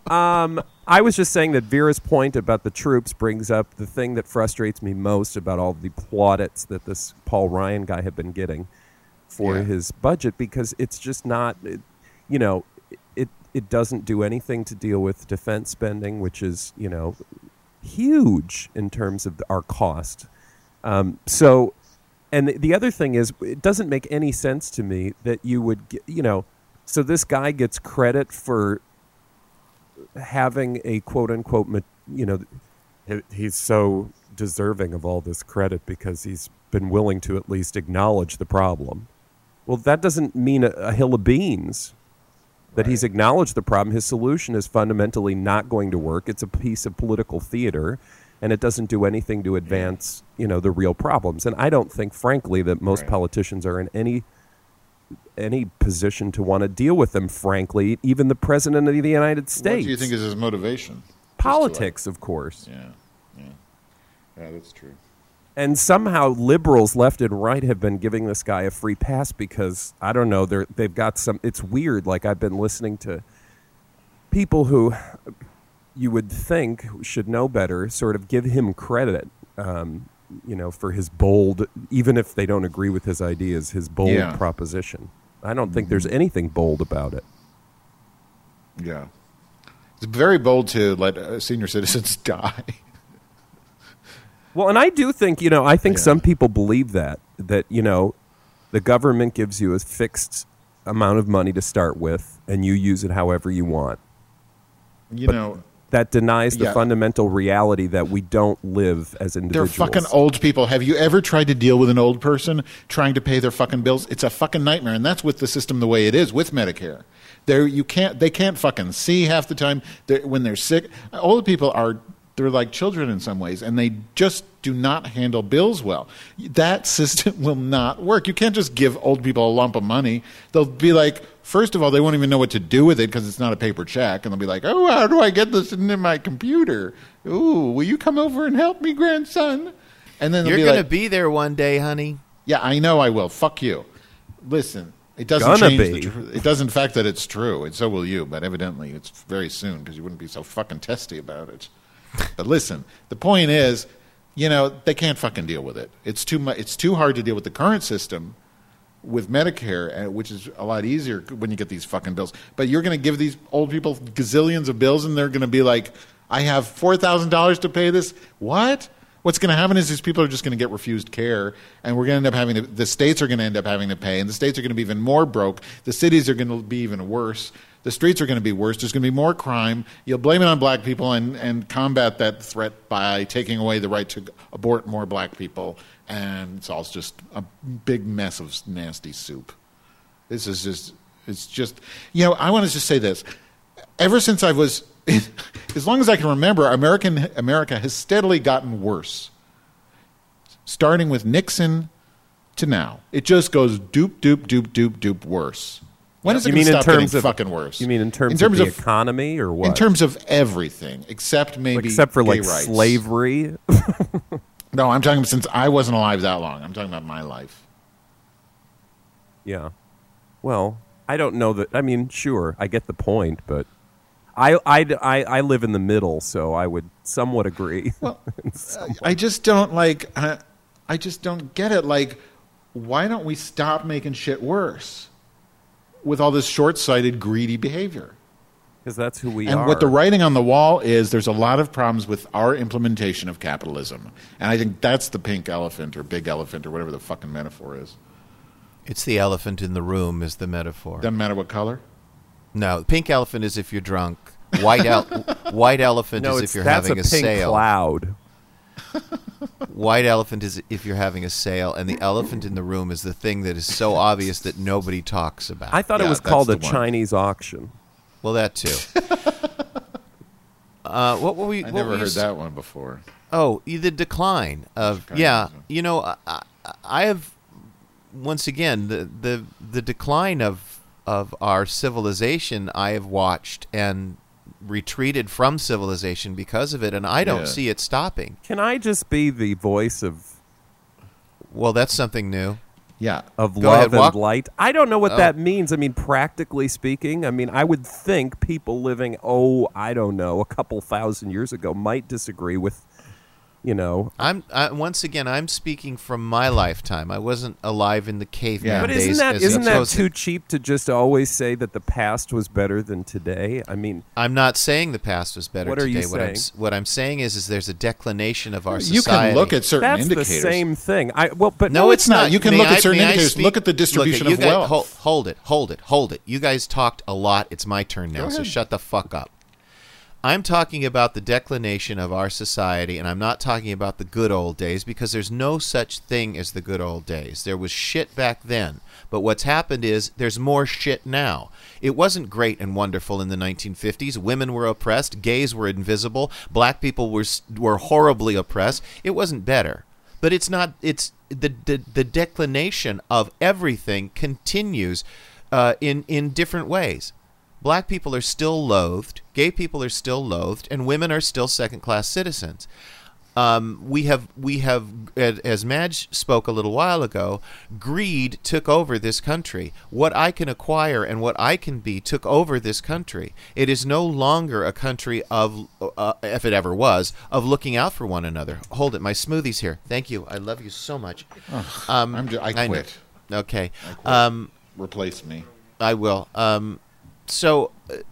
I was just saying that Vera's point about the troops brings up the thing that frustrates me most about all the plaudits that this Paul Ryan guy had been getting for Yeah. his budget, because it's just not, it, you know, it it doesn't do anything to deal with defense spending, which is, you know, huge in terms of our cost. Um, so, and the, the other thing is, it doesn't make any sense to me that you would, get, you know, so this guy gets credit for having a quote unquote, ma- you know, he- he's so deserving of all this credit because he's been willing to at least acknowledge the problem. Well, that doesn't mean a, a hill of beans. That he's acknowledged the problem. His solution is fundamentally not going to work. It's a piece of political theater, and it doesn't do anything to advance, you know, the real problems. And I don't think, frankly, that most Right. politicians are in any any position to want to deal with them. Frankly, even the president of the United States. What do you think is his motivation? Politics, of course. Yeah, yeah, yeah. That's true. And somehow liberals left and right have been giving this guy a free pass because, I don't know, they're, they've got some, it's weird. Like, I've been listening to people who you would think should know better sort of give him credit, um, you know, for his bold, even if they don't agree with his ideas, his bold Yeah. proposition. I don't think there's anything bold about it. Yeah, it's very bold to let uh, senior citizens die. Well, and I do think, you know, I think Yeah. some people believe that. that, you know, the government gives you a fixed amount of money to start with, and you use it however you want. You But know, that denies the Yeah. fundamental reality that we don't live as they're individuals. fucking old people. Have you ever tried to deal with an old person trying to pay their fucking bills? It's a fucking nightmare, and that's with the system the way it is with Medicare. They're, you can't, they can't fucking see half the time. They're, when they're sick, older people are, they're like children in some ways, and they just do not handle bills well. That system will not work. You can't just give old people a lump of money. They'll be like, first of all, they won't even know what to do with it because it's not a paper check, and they'll be like, oh, how do I get this into my computer? Ooh, will you come over and help me, grandson? And then they'll You're be going to like, be there one day, honey. yeah, I know I will. Fuck you. Listen, it doesn't Gonna change be. the truth. It does, in fact, that it's true, and so will you. But evidently, it's very soon because you wouldn't be so fucking testy about it. But listen, the point is, you know, they can't fucking deal with it. It's too much. It's too hard to deal with the current system with Medicare, uh, which is a lot easier when you get these fucking bills. But you're going to give these old people gazillions of bills, and they're going to be like, I have four thousand dollars to pay this. What? What's going to happen is these people are just going to get refused care, and we're going to end up having to, the states are going to end up having to pay, and the states are going to be even more broke. The cities are going to be even worse. The streets are going to be worse. There's going to be more crime. You'll blame it on black people and, and combat that threat by taking away the right to abort more black people, and it's all just a big mess of nasty soup. This is just, it's just, you know, I want to just say this. Ever since I was, as long as I can remember, American America has steadily gotten worse. Starting with Nixon to now. It just goes doop, doop, doop, doop, doop worse. When is it You going mean to in stop terms getting of fucking worse? You mean in terms, in terms of the of, economy or what? In terms of everything, except maybe except for gay like rights. slavery. No, I'm talking since I wasn't alive that long. I'm talking about my life. Yeah. Well, I don't know that. I mean, sure, I get the point, but I, I, I, I live in the middle, so I would somewhat agree. Well, I just don't like. Uh, I just don't get it. Like, why don't we stop making shit worse with all this short-sighted, greedy behavior? Because that's who we And are. what the writing on the wall is, there's a lot of problems with our implementation of capitalism, and I think that's the pink elephant or big elephant or whatever the fucking metaphor is. It's the elephant in the room is the metaphor. Doesn't matter what color. No, pink elephant is if you're drunk. White el- white elephant no, is it's, if you're that's having a a, pink sale. cloud. White elephant is if you're having a sale, and the elephant in the room is the thing that is so obvious that nobody talks about. I thought Yeah, it was that's called the a one. Chinese auction. Well, that too. uh, what were we? I what never were you heard s- that one before. Oh, the decline of Decline, yeah. yeah. You know, I, I- I have once again the the the decline of of our civilization. I have watched and retreated from civilization because of it, and I don't Yeah. see it stopping. Can I just be the voice of Well, that's something new. Yeah. of Go love ahead, and walk. light? I don't know what Oh. that means. I mean, practically speaking, I mean, I would think people living, oh, I don't know, a couple thousand years ago might disagree with, you know. I'm I, once again. I'm speaking from my lifetime. I wasn't alive in the caveman Yeah. But days. isn't that as isn't that opposed to- too cheap to just always say that the past was better than today? I mean, I'm not saying the past was better What are today. you what I'm saying? s- what I'm saying is, is there's a declination of our You society. can look at certain that's indicators. the same thing. I well, but No, it's not. You can May look at I- certain may I indicators. speak? Look at the distribution Look, you of guys- wealth. Hold, hold it, hold it, hold it. You guys talked a lot. It's my turn now, Go so ahead. shut the fuck up. I'm talking about the declination of our society, and I'm not talking about the good old days, because there's no such thing as the good old days. There was shit back then, but what's happened is there's more shit now. It wasn't great and wonderful in the nineteen fifties. Women were oppressed, gays were invisible, black people were s- were horribly oppressed. It wasn't better. But it's not. It's the the, the declination of everything continues uh, in in different ways. Black people are still loathed, gay people are still loathed, and women are still second-class citizens. Um, we have, we have, as Madge spoke a little while ago, greed took over this country. What I can acquire and what I can be took over this country. It is no longer a country of, uh, if it ever was, of looking out for one another. Hold it, my smoothie's here. Thank you. I love you so much. Um, I'm ju- I know. quit. Okay. I quit. Um, Replace me. I will. Um, so uh,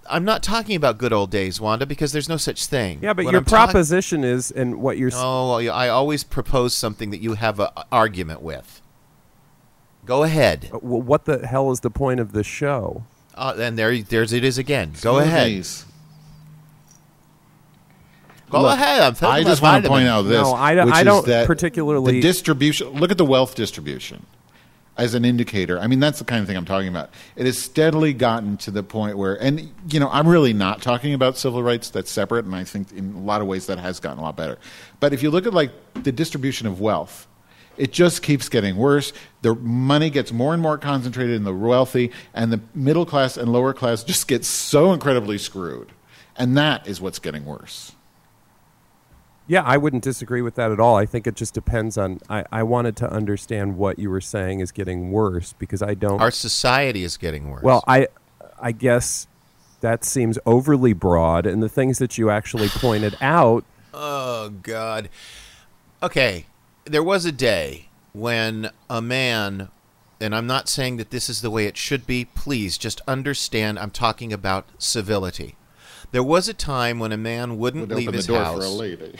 I'm not talking about good old days, Wanda, because there's no such thing. Yeah, but What your I'm talk- proposition is, and what you're. s- Oh, well, I always propose something that you have an argument with. Go ahead. uh, w- What the hell is the point of the show? Uh, and there, there's it is again. Go ahead. Smoothies. Go Look, ahead. I'm talking I about just want to vitamin. point out this. No, I don't- which I is don't that particularly- The distribution. Look at the wealth distribution as an indicator. I mean, that's the kind of thing I'm talking about. It has steadily gotten to the point where, and you know, I'm really not talking about civil rights. That's separate, and I think in a lot of ways that has gotten a lot better. But if you look at like the distribution of wealth, it just keeps getting worse. The money gets more and more concentrated in the wealthy, and the middle class and lower class just get so incredibly screwed. And that is what's getting worse. Yeah, I wouldn't disagree with that at all. I think it just depends on. I, I wanted to understand what you were saying is getting worse because I don't. Our society is getting worse. Well, I, I guess that seems overly broad, and the things that you actually pointed out. Oh, God. Okay, there was a day when a man, and I'm not saying that this is the way it should be. Please just understand I'm talking about civility. There was a time when a man wouldn't Would leave open his the door house. for a lady.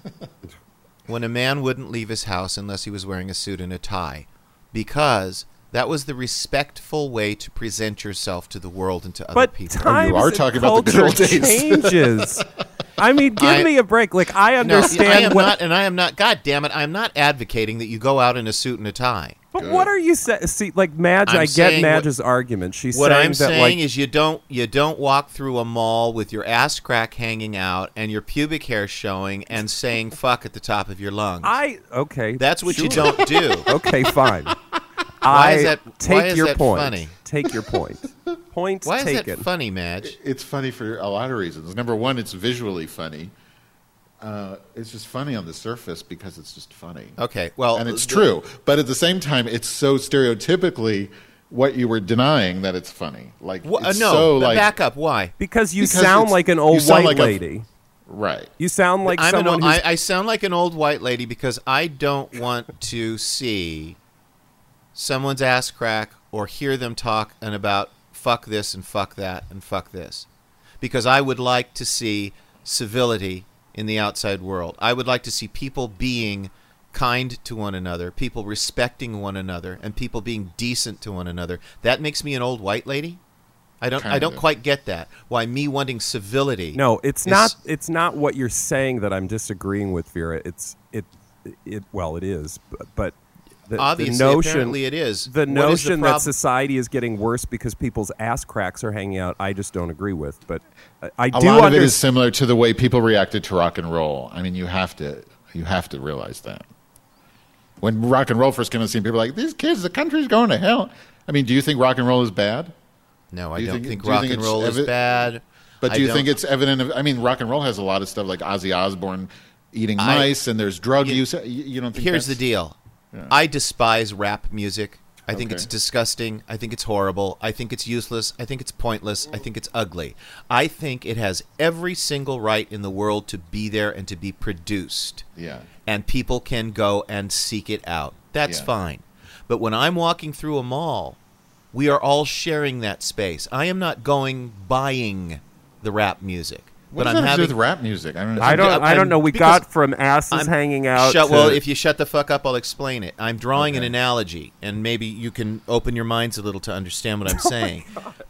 When a man wouldn't leave his house unless he was wearing a suit and a tie, because that was the respectful way to present yourself to the world and to other But people. times are and talking about the good culture old days. changes. I mean, give I- me a break. Like I No, understand I am what. not, and I am not. God damn it! I am not advocating that you go out in a suit and a tie. But what are you saying? See, like Madge, I'm I get saying what- Madge's argument. She's What saying I'm that saying like is, you don't you don't walk through a mall with your ass crack hanging out and your pubic hair showing and saying "fuck" at the top of your lungs. I okay. That's what you sure. don't do. Okay, fine. Why I is that- take why is your that point. funny? Take your point. Point Why is taken. that funny, Madge? It's funny for a lot of reasons. Number one, it's visually funny. Uh, it's just funny on the surface because it's just funny. Okay, well, and it's the- true. But at the same time, it's so stereotypically what you were denying that it's funny. Like Wha- uh, it's no, so but like back up. Why? Because you Because sound it's- like an you old sound white like a- lady. right. You sound like I'm an someone old, who's I, I sound like an old white lady because I don't want to see someone's ass crack or hear them talk and about fuck this and fuck that and fuck this, because I would like to see civility in the outside world. I would like to see people being kind to one another, people respecting one another, and people being decent to one another. That makes me an old white lady. I don't. I don't Kinda. quite get that. Why me wanting civility? No, it's is- not. It's not what you're saying that I'm disagreeing with, Vera. It's it. It well, it is, but, but the, Obviously, the notion, apparently it is. the What is the notion that prob- society is getting worse because people's ass cracks are hanging out. I just don't agree with. But I, I A do lot of it understand. is similar to the way people reacted to rock and roll. I mean, you have to you have to realize that. When rock and roll first came on the scene, people were like, "These kids, the country's going to hell." I mean, do you think rock and roll is bad? No, I Do you don't think- think, do you rock think and it's roll is evi- bad. But I do you don't- think it's evident? Of, I mean, rock and roll has a lot of stuff like Ozzy Osbourne eating I- mice, and there's drug You- use. You, you don't think? Here's the that's- deal. Yeah. I despise rap music. I think Okay. it's disgusting. I think it's horrible. I think it's useless. I think it's pointless. I think it's ugly. I think it has every single right in the world to be there and to be produced. Yeah. And people can go and seek it out. That's Yeah. fine. But when I'm walking through a mall, we are all sharing that space. I am not going buying the rap music. What but does I'm that have to having do with rap music? I don't know. I don't. I'm- I don't know. We because got from asses I'm- hanging out. Shut, to, well, if you shut the fuck up, I'll explain it. I'm drawing an Okay. analogy, and maybe you can open your minds a little to understand Oh what I'm saying.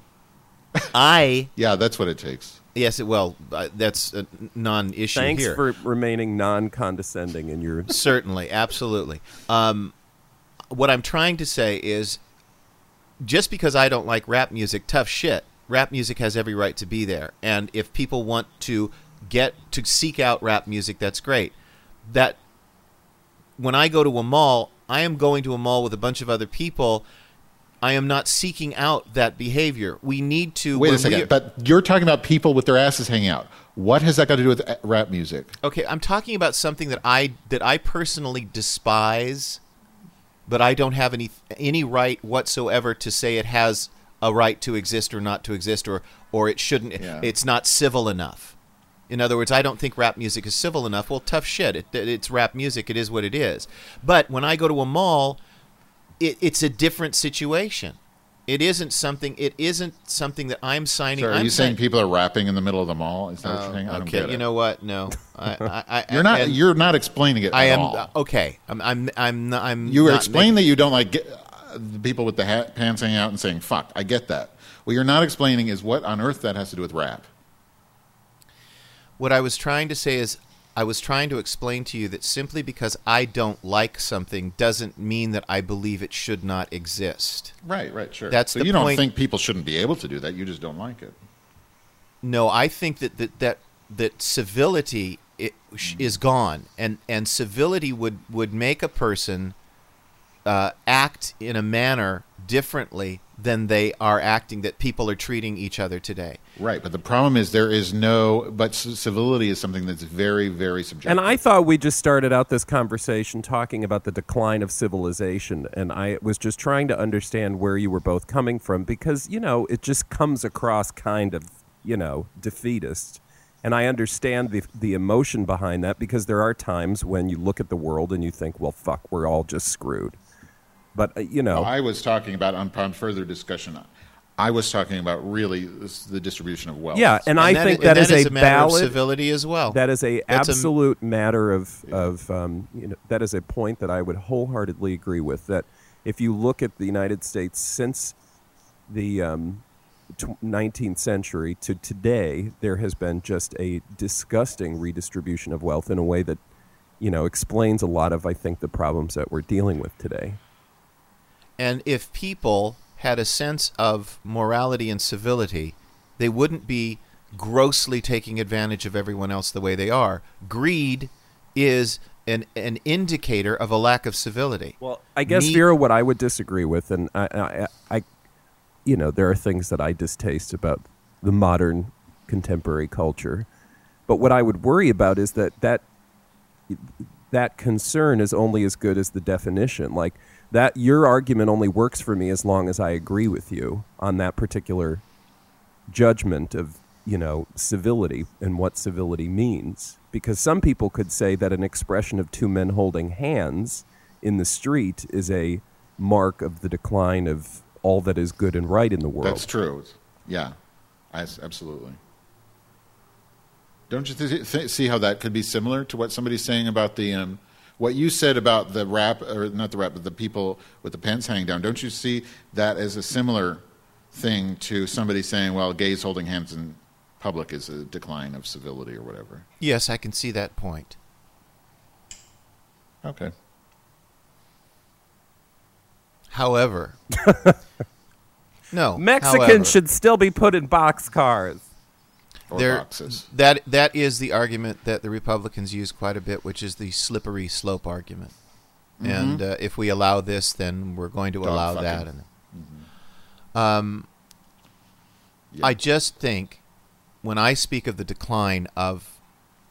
I Yeah, that's what it takes. yes, it, well, uh, that's a non-issue thanks here. for remaining non-condescending in your. Certainly, absolutely. Um, what I'm trying to say is, just because I don't like rap music, tough shit. Rap music has every right to be there, and if people want to get to seek out rap music, that's great. That when I go to a mall, I am going to a mall with a bunch of other people. I am not seeking out that behavior. We need to. Wait a when second. we- But you're talking about people with their asses hanging out. What has that got to do with uh, rap music? Okay, I'm talking about something that I that I personally despise, but I don't have any any right whatsoever to say it has a right to exist or not to exist, or or it shouldn't. Yeah. It's not civil enough. In other words, I don't think rap music is civil enough. Well, tough shit. It, it's rap music. It is what it is. But when I go to a mall, it, it's a different situation. It isn't something. It isn't something that I'm signing. So are I'm you saying sign- people are rapping in the middle of the mall? Is that what you're saying? I don't Okay, get you it. know what? No, I, I, I, You're not. and You're not explaining it I at am all. uh, okay. I'm. I'm. I'm. Not, I'm. You were not explaining making- that you don't like get, uh, the people with the hat, pants hanging out and saying "fuck." I get that. What you're not explaining is what on earth that has to do with rap. What I was trying to say is, I was trying to explain to you that simply because I don't like something doesn't mean that I believe it should not exist. Right. Right. Sure. That's so the you don't point- think people shouldn't be able to do that. You just don't like it. No, I think that that that, that civility it, sh is gone, and and civility would would make a person uh, act in a manner differently than they are acting, that people are treating each other today. Right. But the problem is there is no. But c- civility is something that's very, very subjective. And I thought we just started out this conversation talking about the decline of civilization, and I was just trying to understand where you were both coming from, because, you know, it just comes across kind of, you know, defeatist. And I understand the the emotion behind that, because there are times when you look at the world and you think, well, fuck, we're all just screwed. But, uh, you know, I was talking about upon further discussion. I was talking about really this, the distribution of wealth. yeah, and, I And that think is- that and is, a a matter of valid civility as well. That is a That's a- absolute matter of of um, you know, that is a point that I would wholeheartedly agree with. That if you look at the United States since the um, tw- nineteenth century to today, there has been just a disgusting redistribution of wealth in a way that, you know, explains a lot of, I think, the problems that we're dealing with today. And if people had a sense of morality and civility, they wouldn't be grossly taking advantage of everyone else the way they are. Greed is an an indicator of a lack of civility. Well, I guess, Me- Vera, what I would disagree with, and I, I, I, you know, there are things that I distaste about the modern contemporary culture, but what I would worry about is that that that concern is only as good as the definition. Like that, your argument only works for me as long as I agree with you on that particular judgment of, you know, civility and what civility means. Because some people could say that an expression of two men holding hands in the street is a mark of the decline of all that is good and right in the world. That's true. Yeah, I, absolutely. Don't you th- th- see how that could be similar to what somebody's saying about the um, what you said about the rap, or not the rap, but the people with the pants hanging down? Don't you see that as a similar thing to somebody saying, well, gays holding hands in public is a decline of civility or whatever? Yes, I can see that point. Okay. However, no. Mexicans however, should still be put in boxcars. Or there- boxes. That that is the argument that the Republicans use quite a bit, which is the slippery slope argument. And uh, if we allow this, then we're going to Dog allow fucking. that. And, um, Yeah. I just think when I speak of the decline of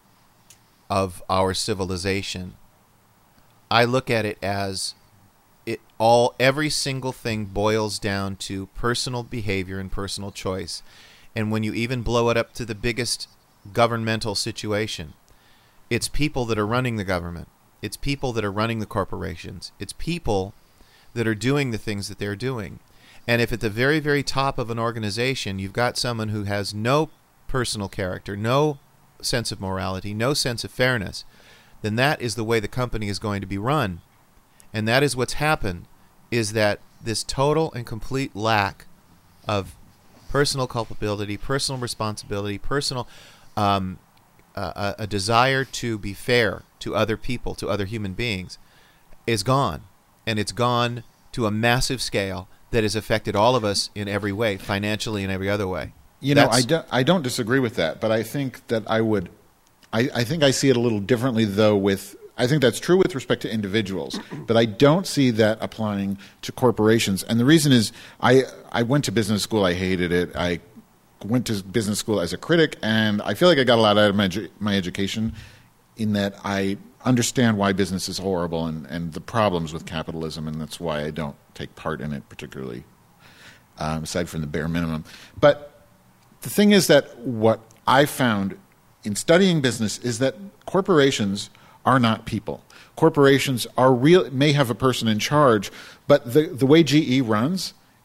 of our civilization, I look at it as it all every single thing boils down to personal behavior and personal choice. And when you even blow it up to the biggest governmental situation, it's people that are running the government. It's people that are running the corporations. It's people that are doing the things that they're doing. And if at the very, very top of an organization, you've got someone who has no personal character, no sense of morality, no sense of fairness, then that is the way the company is going to be run. And that is what's happened, is that this total and complete lack of personal culpability, personal responsibility, personal um, uh, a, a desire to be fair to other people, to other human beings, is gone. And it's gone to a massive scale that has affected all of us in every way, financially and every other way. You know, That's- I don't, I don't disagree with that, but I think that I would, I, I think I see it a little differently, though, with, I think that's true with respect to individuals, but I don't see that applying to corporations. And the reason is, I, I went to business school, I hated it. I went to business school as a critic, and I feel like I got a lot out of my, edu- my education in that I understand why business is horrible and, and the problems with capitalism, and that's why I don't take part in it particularly, um, aside from the bare minimum. But the thing is that what I found in studying business is that corporations are not people. Corporations are real, may have a person in charge, but the, the way G E runs,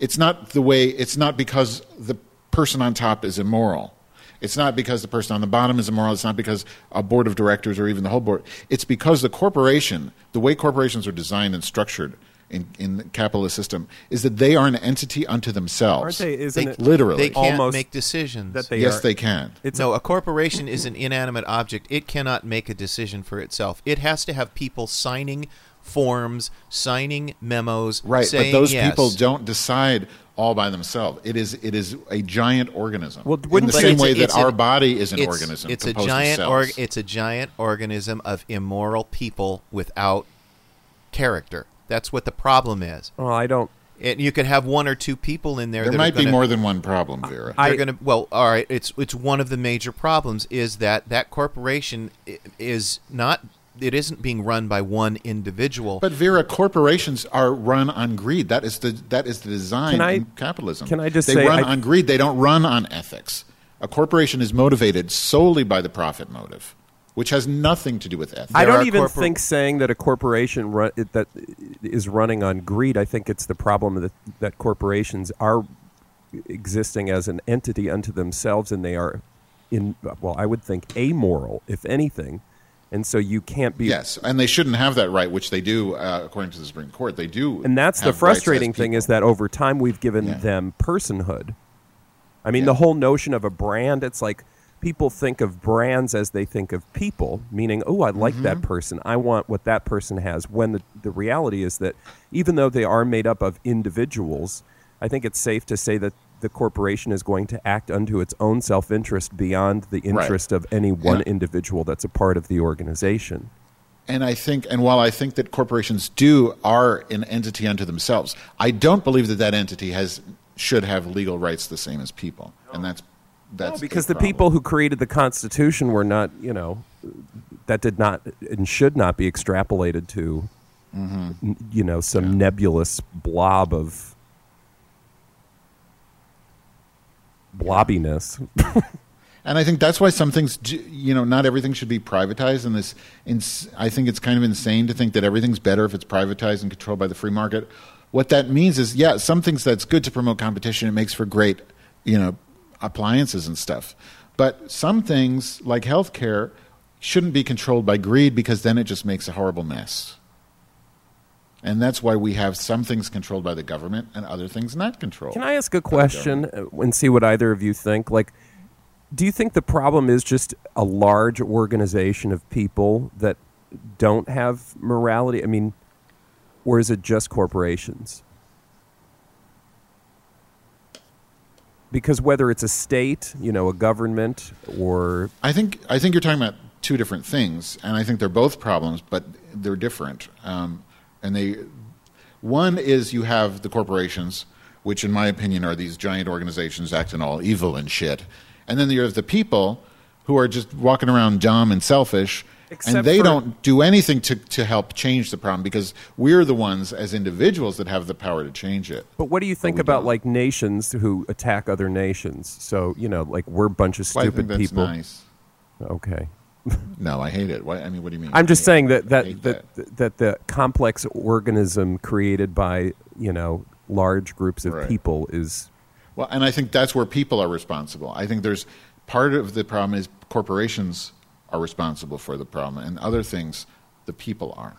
It's not the way. It's not because the person on top is immoral. It's not because the person on the bottom is immoral. It's not because a board of directors or even the whole board. It's because the corporation, the way corporations are designed and structured in, in the capitalist system, is that they are an entity unto themselves. Aren't they? Isn't They- it Literally. They can't Almost make decisions. that they yes, are, they can. It's no, a corporation is an inanimate object. It cannot make a decision for itself. It has to have people signing forms, signing memos, Right, saying but those yes. people don't decide all by themselves. It is it is a giant organism. Well, in wouldn't the But same it's a- way that it's our an- body is an it's, organism. It's a composed giant of org. cells. It's a giant organism of immoral people without character. That's what the problem is. Oh, I don't. And you could have one or two people in there. There that might are be gonna, more than one problem, Vera. I- They're going to well, all right. It's it's one of the major problems is that that corporation i- is not. It isn't being run by one individual. But Vera, corporations are run on greed. That is the that is the design Can I- in capitalism. can I just they say run I- on greed. They don't run on ethics. A corporation is motivated solely by the profit motive, which has nothing to do with ethics. I There don't are even corpor- think saying that a corporation run, it- that is running on greed. I think it's the problem that that corporations are existing as an entity unto themselves, and they are in. Well, I would think amoral, if anything, and so you can't be. Yes, and they shouldn't have that right, which they do, uh, according to the Supreme Court. They do, And that's the have rights frustrating as thing is people. that over time we've given Yeah. them personhood. I mean, Yeah. the whole notion of a brand, it's like people think of brands as they think of people, meaning, oh, I like that Mm-hmm. person. I want what that person has. When the, the reality is that even though they are made up of individuals, I think it's safe to say that the corporation is going to act unto its own self-interest beyond the interest of any one Yeah. individual that's a part of the organization. And I think, and while I think that corporations do are an entity unto themselves, I don't believe that that entity has should have legal rights the same as people, and that's that's No, because a the problem. people who created the Constitution were not, you know, that did not and should not be extrapolated to, n- you know, some nebulous blob of blobbiness. And I think that's why some things, do- you know, not everything should be privatized. And this, ins- I think it's kind of insane to think that everything's better if it's privatized and controlled by the free market. What that means is, yeah, some things that's good to promote competition. It makes for great, you know, appliances and stuff. But some things, like healthcare, shouldn't be controlled by greed because then it just makes a horrible mess. And that's why we have some things controlled by the government and other things not controlled. Can I ask a question uh, and see what either of you think? Like, do you think the problem is just a large organization of people that don't have morality? I mean, or is it just corporations? Because whether it's a state, you know, a government, or I think I think you're talking about two different things, and I think they're both problems, but they're different. Um, and they, one is you have the corporations, which in my opinion are these giant organizations acting all evil and shit, and then you have the people who are just walking around dumb and selfish, Except and they for- don't do anything to to help change the problem because we're the ones as individuals that have the power to change it. but what do you think we about don't. like nations who attack other nations? So, you know, like we're a bunch of Well, I stupid think that's people. nice. Okay. No, I hate it. Why, I mean, what do you mean? I'm just I saying hate- that I hate that, that that the complex organism created by, you know, large groups of Right. people is Well, and I think that's where people are responsible. I think there's part of the problem is corporations are responsible for the problem, and other things, the people are.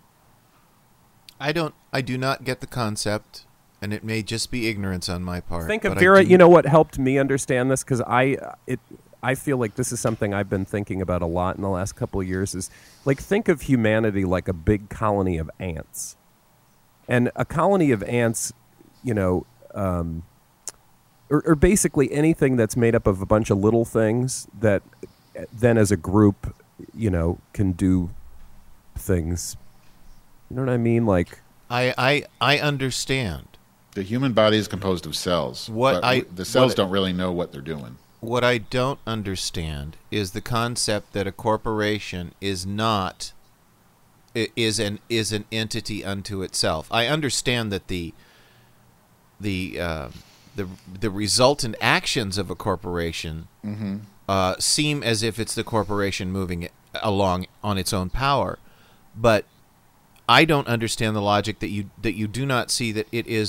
I don't. I do not get the concept, and it may just be ignorance on my part. Think of but I Vera. do- You know what helped me understand this because I it I feel like this is something I've been thinking about a lot in the last couple of years. Is like think of humanity like a big colony of ants, and a colony of ants, you know, um, or, or basically anything that's made up of a bunch of little things that then as a group, you know, can do things. You know what I mean? Like. I, I I understand. The human body is composed of cells. What but I- the cells what- don't really know what they're doing. What I don't understand is the concept that a corporation is not i- is an is an entity unto itself. I understand that the the uh, the the resultant actions of a corporation uh, seem as if it's the corporation moving it along on its own power, but I don't understand the logic that you that you do not see that it is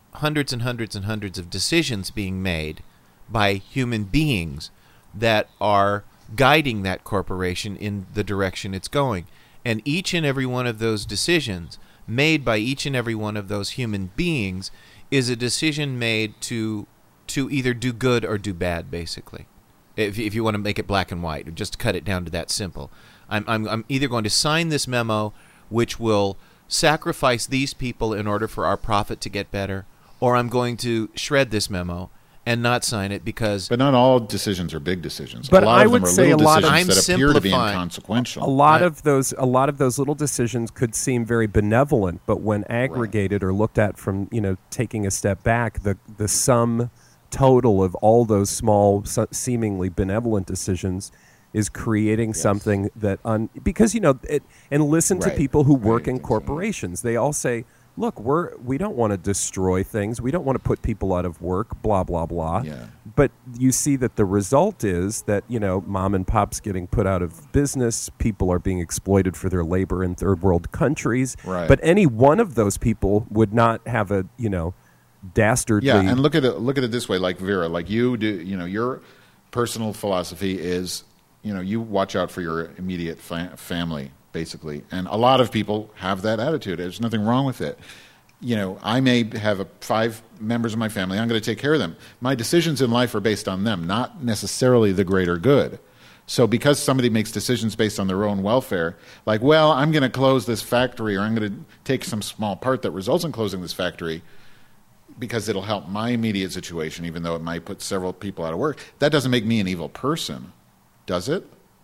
hundreds and hundreds and hundreds of decisions being made by human beings that are guiding that corporation in the direction it's going. And each and every one of those decisions made by each and every one of those human beings is a decision made to to either do good or do bad, basically. If, if you want to make it black and white, or just cut it down to that simple. I'm, I'm, I'm either going to sign this memo, which will sacrifice these people in order for our profit to get better, or I'm going to shred this memo and not sign it because... But not all decisions are big decisions. But a lot I of would them are say little a lot of- decisions I'm that appear to be simplifying. inconsequential. A lot I- of those, a lot of those little decisions could seem very benevolent, but when aggregated or looked at from, you know, taking a step back, the the sum total of all those small, se- seemingly benevolent decisions is creating something that, un, because you know, it, and listen to Right. people who work Right, in exactly. corporations. They all say, "Look, we're we don't want to destroy things. We don't want to put people out of work. Blah blah blah." Yeah. But you see that the result is that, you know, mom and pop's getting put out of business. People are being exploited for their labor in third world countries. Right. But any one of those people would not have a, you know, dastardly. Yeah, and look at it. Look at it this way, like Vera, like you do. You know, your personal philosophy is, you know, you watch out for your immediate fa- family, basically, and a lot of people have that attitude. There's nothing wrong with it. You know, I may have a, five members of my family. I'm going to take care of them. My decisions in life are based on them, not necessarily the greater good. So because somebody makes decisions based on their own welfare, like, well, I'm going to close this factory, or I'm going to take some small part that results in closing this factory because it'll help my immediate situation, even though it might put several people out of work, that doesn't make me an evil person, does it?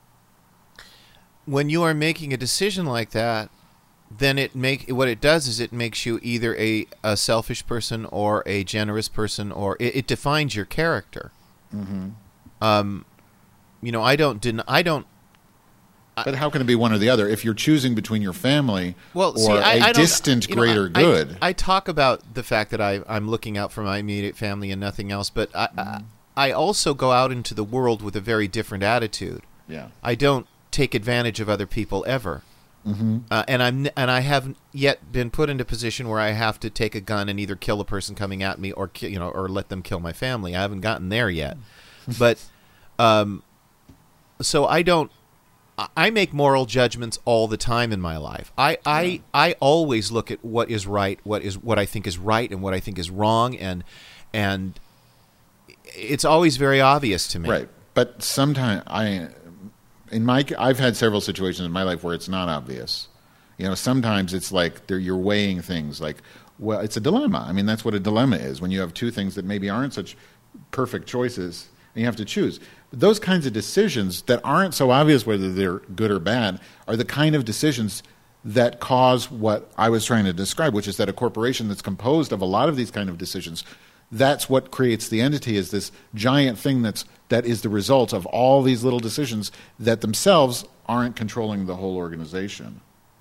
When you are making a decision like that, then it make what it does is it makes you either a, a selfish person or a generous person, or it, it defines your character. Mm-hmm. Um, you know, I don't den- I don't. But how can it be one or the other if you're choosing between your family Well, or see, I, a I don't, distant you know, greater I, good? I, I talk about the fact that I, I'm looking out for my immediate family and nothing else, but I, I, I also go out into the world with a very different attitude. yeah. I don't take advantage of other people ever. Mm-hmm. Uh, and I'm and I haven't yet been put into a position where I have to take a gun and either kill a person coming at me or ki- you know or let them kill my family. I haven't gotten there yet, but um, so I don't. I- I make moral judgments all the time in my life. I, I I always look at what is right, what is what I think is right, and what I think is wrong, and and it's always very obvious to me. Right. But sometimes I, in my, I've had several situations in my life where it's not obvious. You know, sometimes it's like they're, you're weighing things like, well, it's a dilemma. I mean, that's what a dilemma is when you have two things that maybe aren't such perfect choices and you have to choose. But those kinds of decisions that aren't so obvious whether they're good or bad are the kind of decisions that cause what I was trying to describe, which is that a corporation that's composed of a lot of these kind of decisions, that's what creates the entity, is this giant thing that's that is the result of all these little decisions that themselves aren't controlling the whole organization.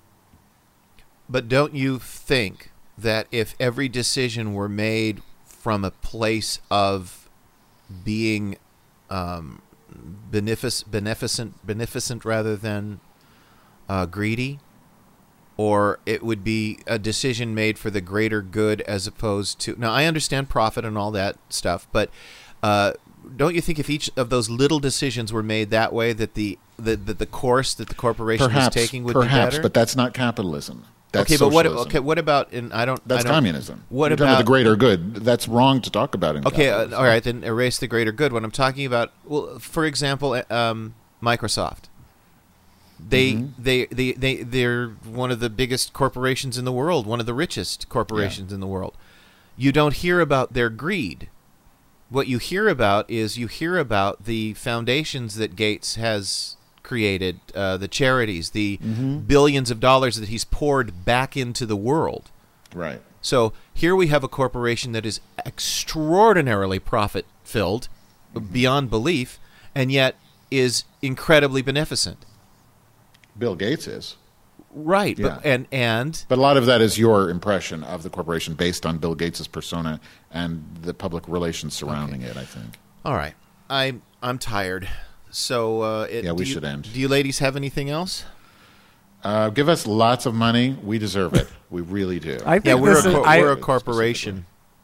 But don't you think that if every decision were made from a place of being um, benefic- beneficent, beneficent rather than uh, greedy, or it would be a decision made for the greater good as opposed to... Now, I understand profit and all that stuff, but uh, don't you think if each of those little decisions were made that way, that the the, the, the course that the corporation Perhaps, was taking would perhaps, be better? but that's not capitalism. That's okay, but what? socialism. Okay, what about? And I don't. That's I don't, communism. What You're talking about the greater good? That's wrong to talk about in Okay, uh, capitalism. all right, then erase the greater good. What I'm talking about, well, for example, uh, um, Microsoft. They, Mm-hmm. they, they, they, they're one of the biggest corporations in the world, one of the richest corporations in the world. You don't hear about their greed. What you hear about is you hear about the foundations that Gates has created, uh, the charities, the Mm-hmm. billions of dollars that he's poured back into the world. Right. So here we have a corporation that is extraordinarily profit-filled, Mm-hmm. beyond belief, and yet is incredibly beneficent. Bill Gates is. Right, Yeah. but and and But a lot of that is your impression of the corporation based on Bill Gates' persona and the public relations surrounding it, I think. all right, I'm I'm tired. So uh, it, Yeah, we do you- should end. Do you ladies have anything else? Uh, give us lots of money. We deserve it. We really do. I think Yeah, we're this a is, cor- I, we're a corporation.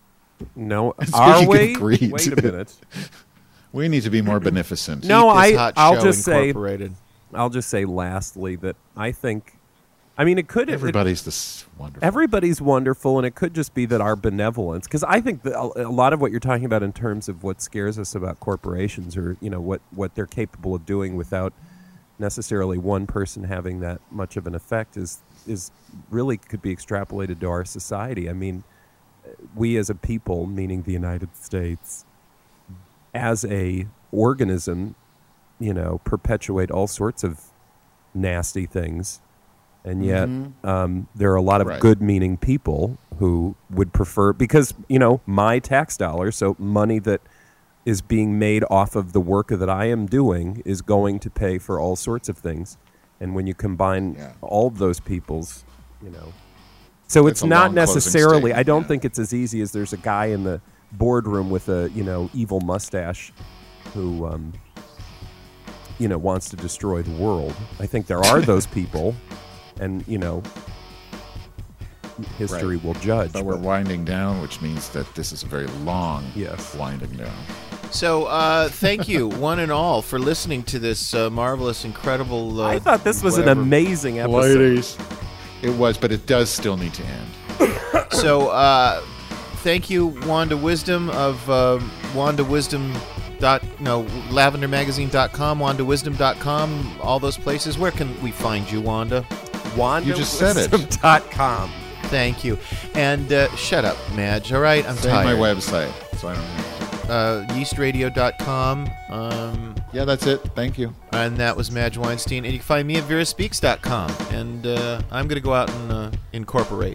No, And are speaking we? of greed. Wait a minute. We need to be more beneficent. No, Eat This I- Hot I'll Show just say- Incorporated. I'll just say lastly that I think, I mean, it could it- Everybody's this wonderful. Everybody's wonderful, and it could just be that our benevolence. Because I think that a a lot of what you're talking about in terms of what scares us about corporations, or you know what what they're capable of doing without necessarily one person having that much of an effect, is is really could be extrapolated to our society. I mean, we as a people, meaning the United States, as a organism, you know, perpetuate all sorts of nasty things. And yet, um, there are a lot of Right. good-meaning people who would prefer, because, you know, my tax dollars, so money that is being made off of the work that I am doing, is going to pay for all sorts of things. And when you combine Yeah. all of those people's, you know, so It's it's a not long closing necessarily. statement, I don't yeah. think it's as easy as there's a guy in the boardroom with a you know evil mustache who um, you know wants to destroy the world. I think there are those people. And, you know, history Right. will judge. But we're but- winding down, which means that this is a very long Yes. winding down. So, uh, thank you, one and all, for listening to this uh, marvelous, incredible. Uh, I thought this was whatever. an amazing episode. It was, but it does still need to end. So, uh, thank you, Wanda Wisdom of um, Wanda Wisdom. Dot, no, lavender magazine dot com, wanda wisdom dot com, all those places. Where can we find you, Wanda? Wanda You just said it. dot com. Thank you. And uh, shut up, Madge. All right, I'm Say tired. my website, so I don't have to. Uh, yeast radio dot com. Um, Yeah, that's it. Thank you. and that was Madge Weinstein. And you can find me at vera speaks dot com. And uh, I'm going to go out and uh, incorporate.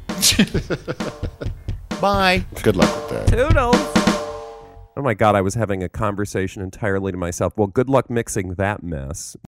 Bye. Good luck with that. Toodles. Oh my God, I was having a conversation entirely to myself. Well, good luck mixing that mess.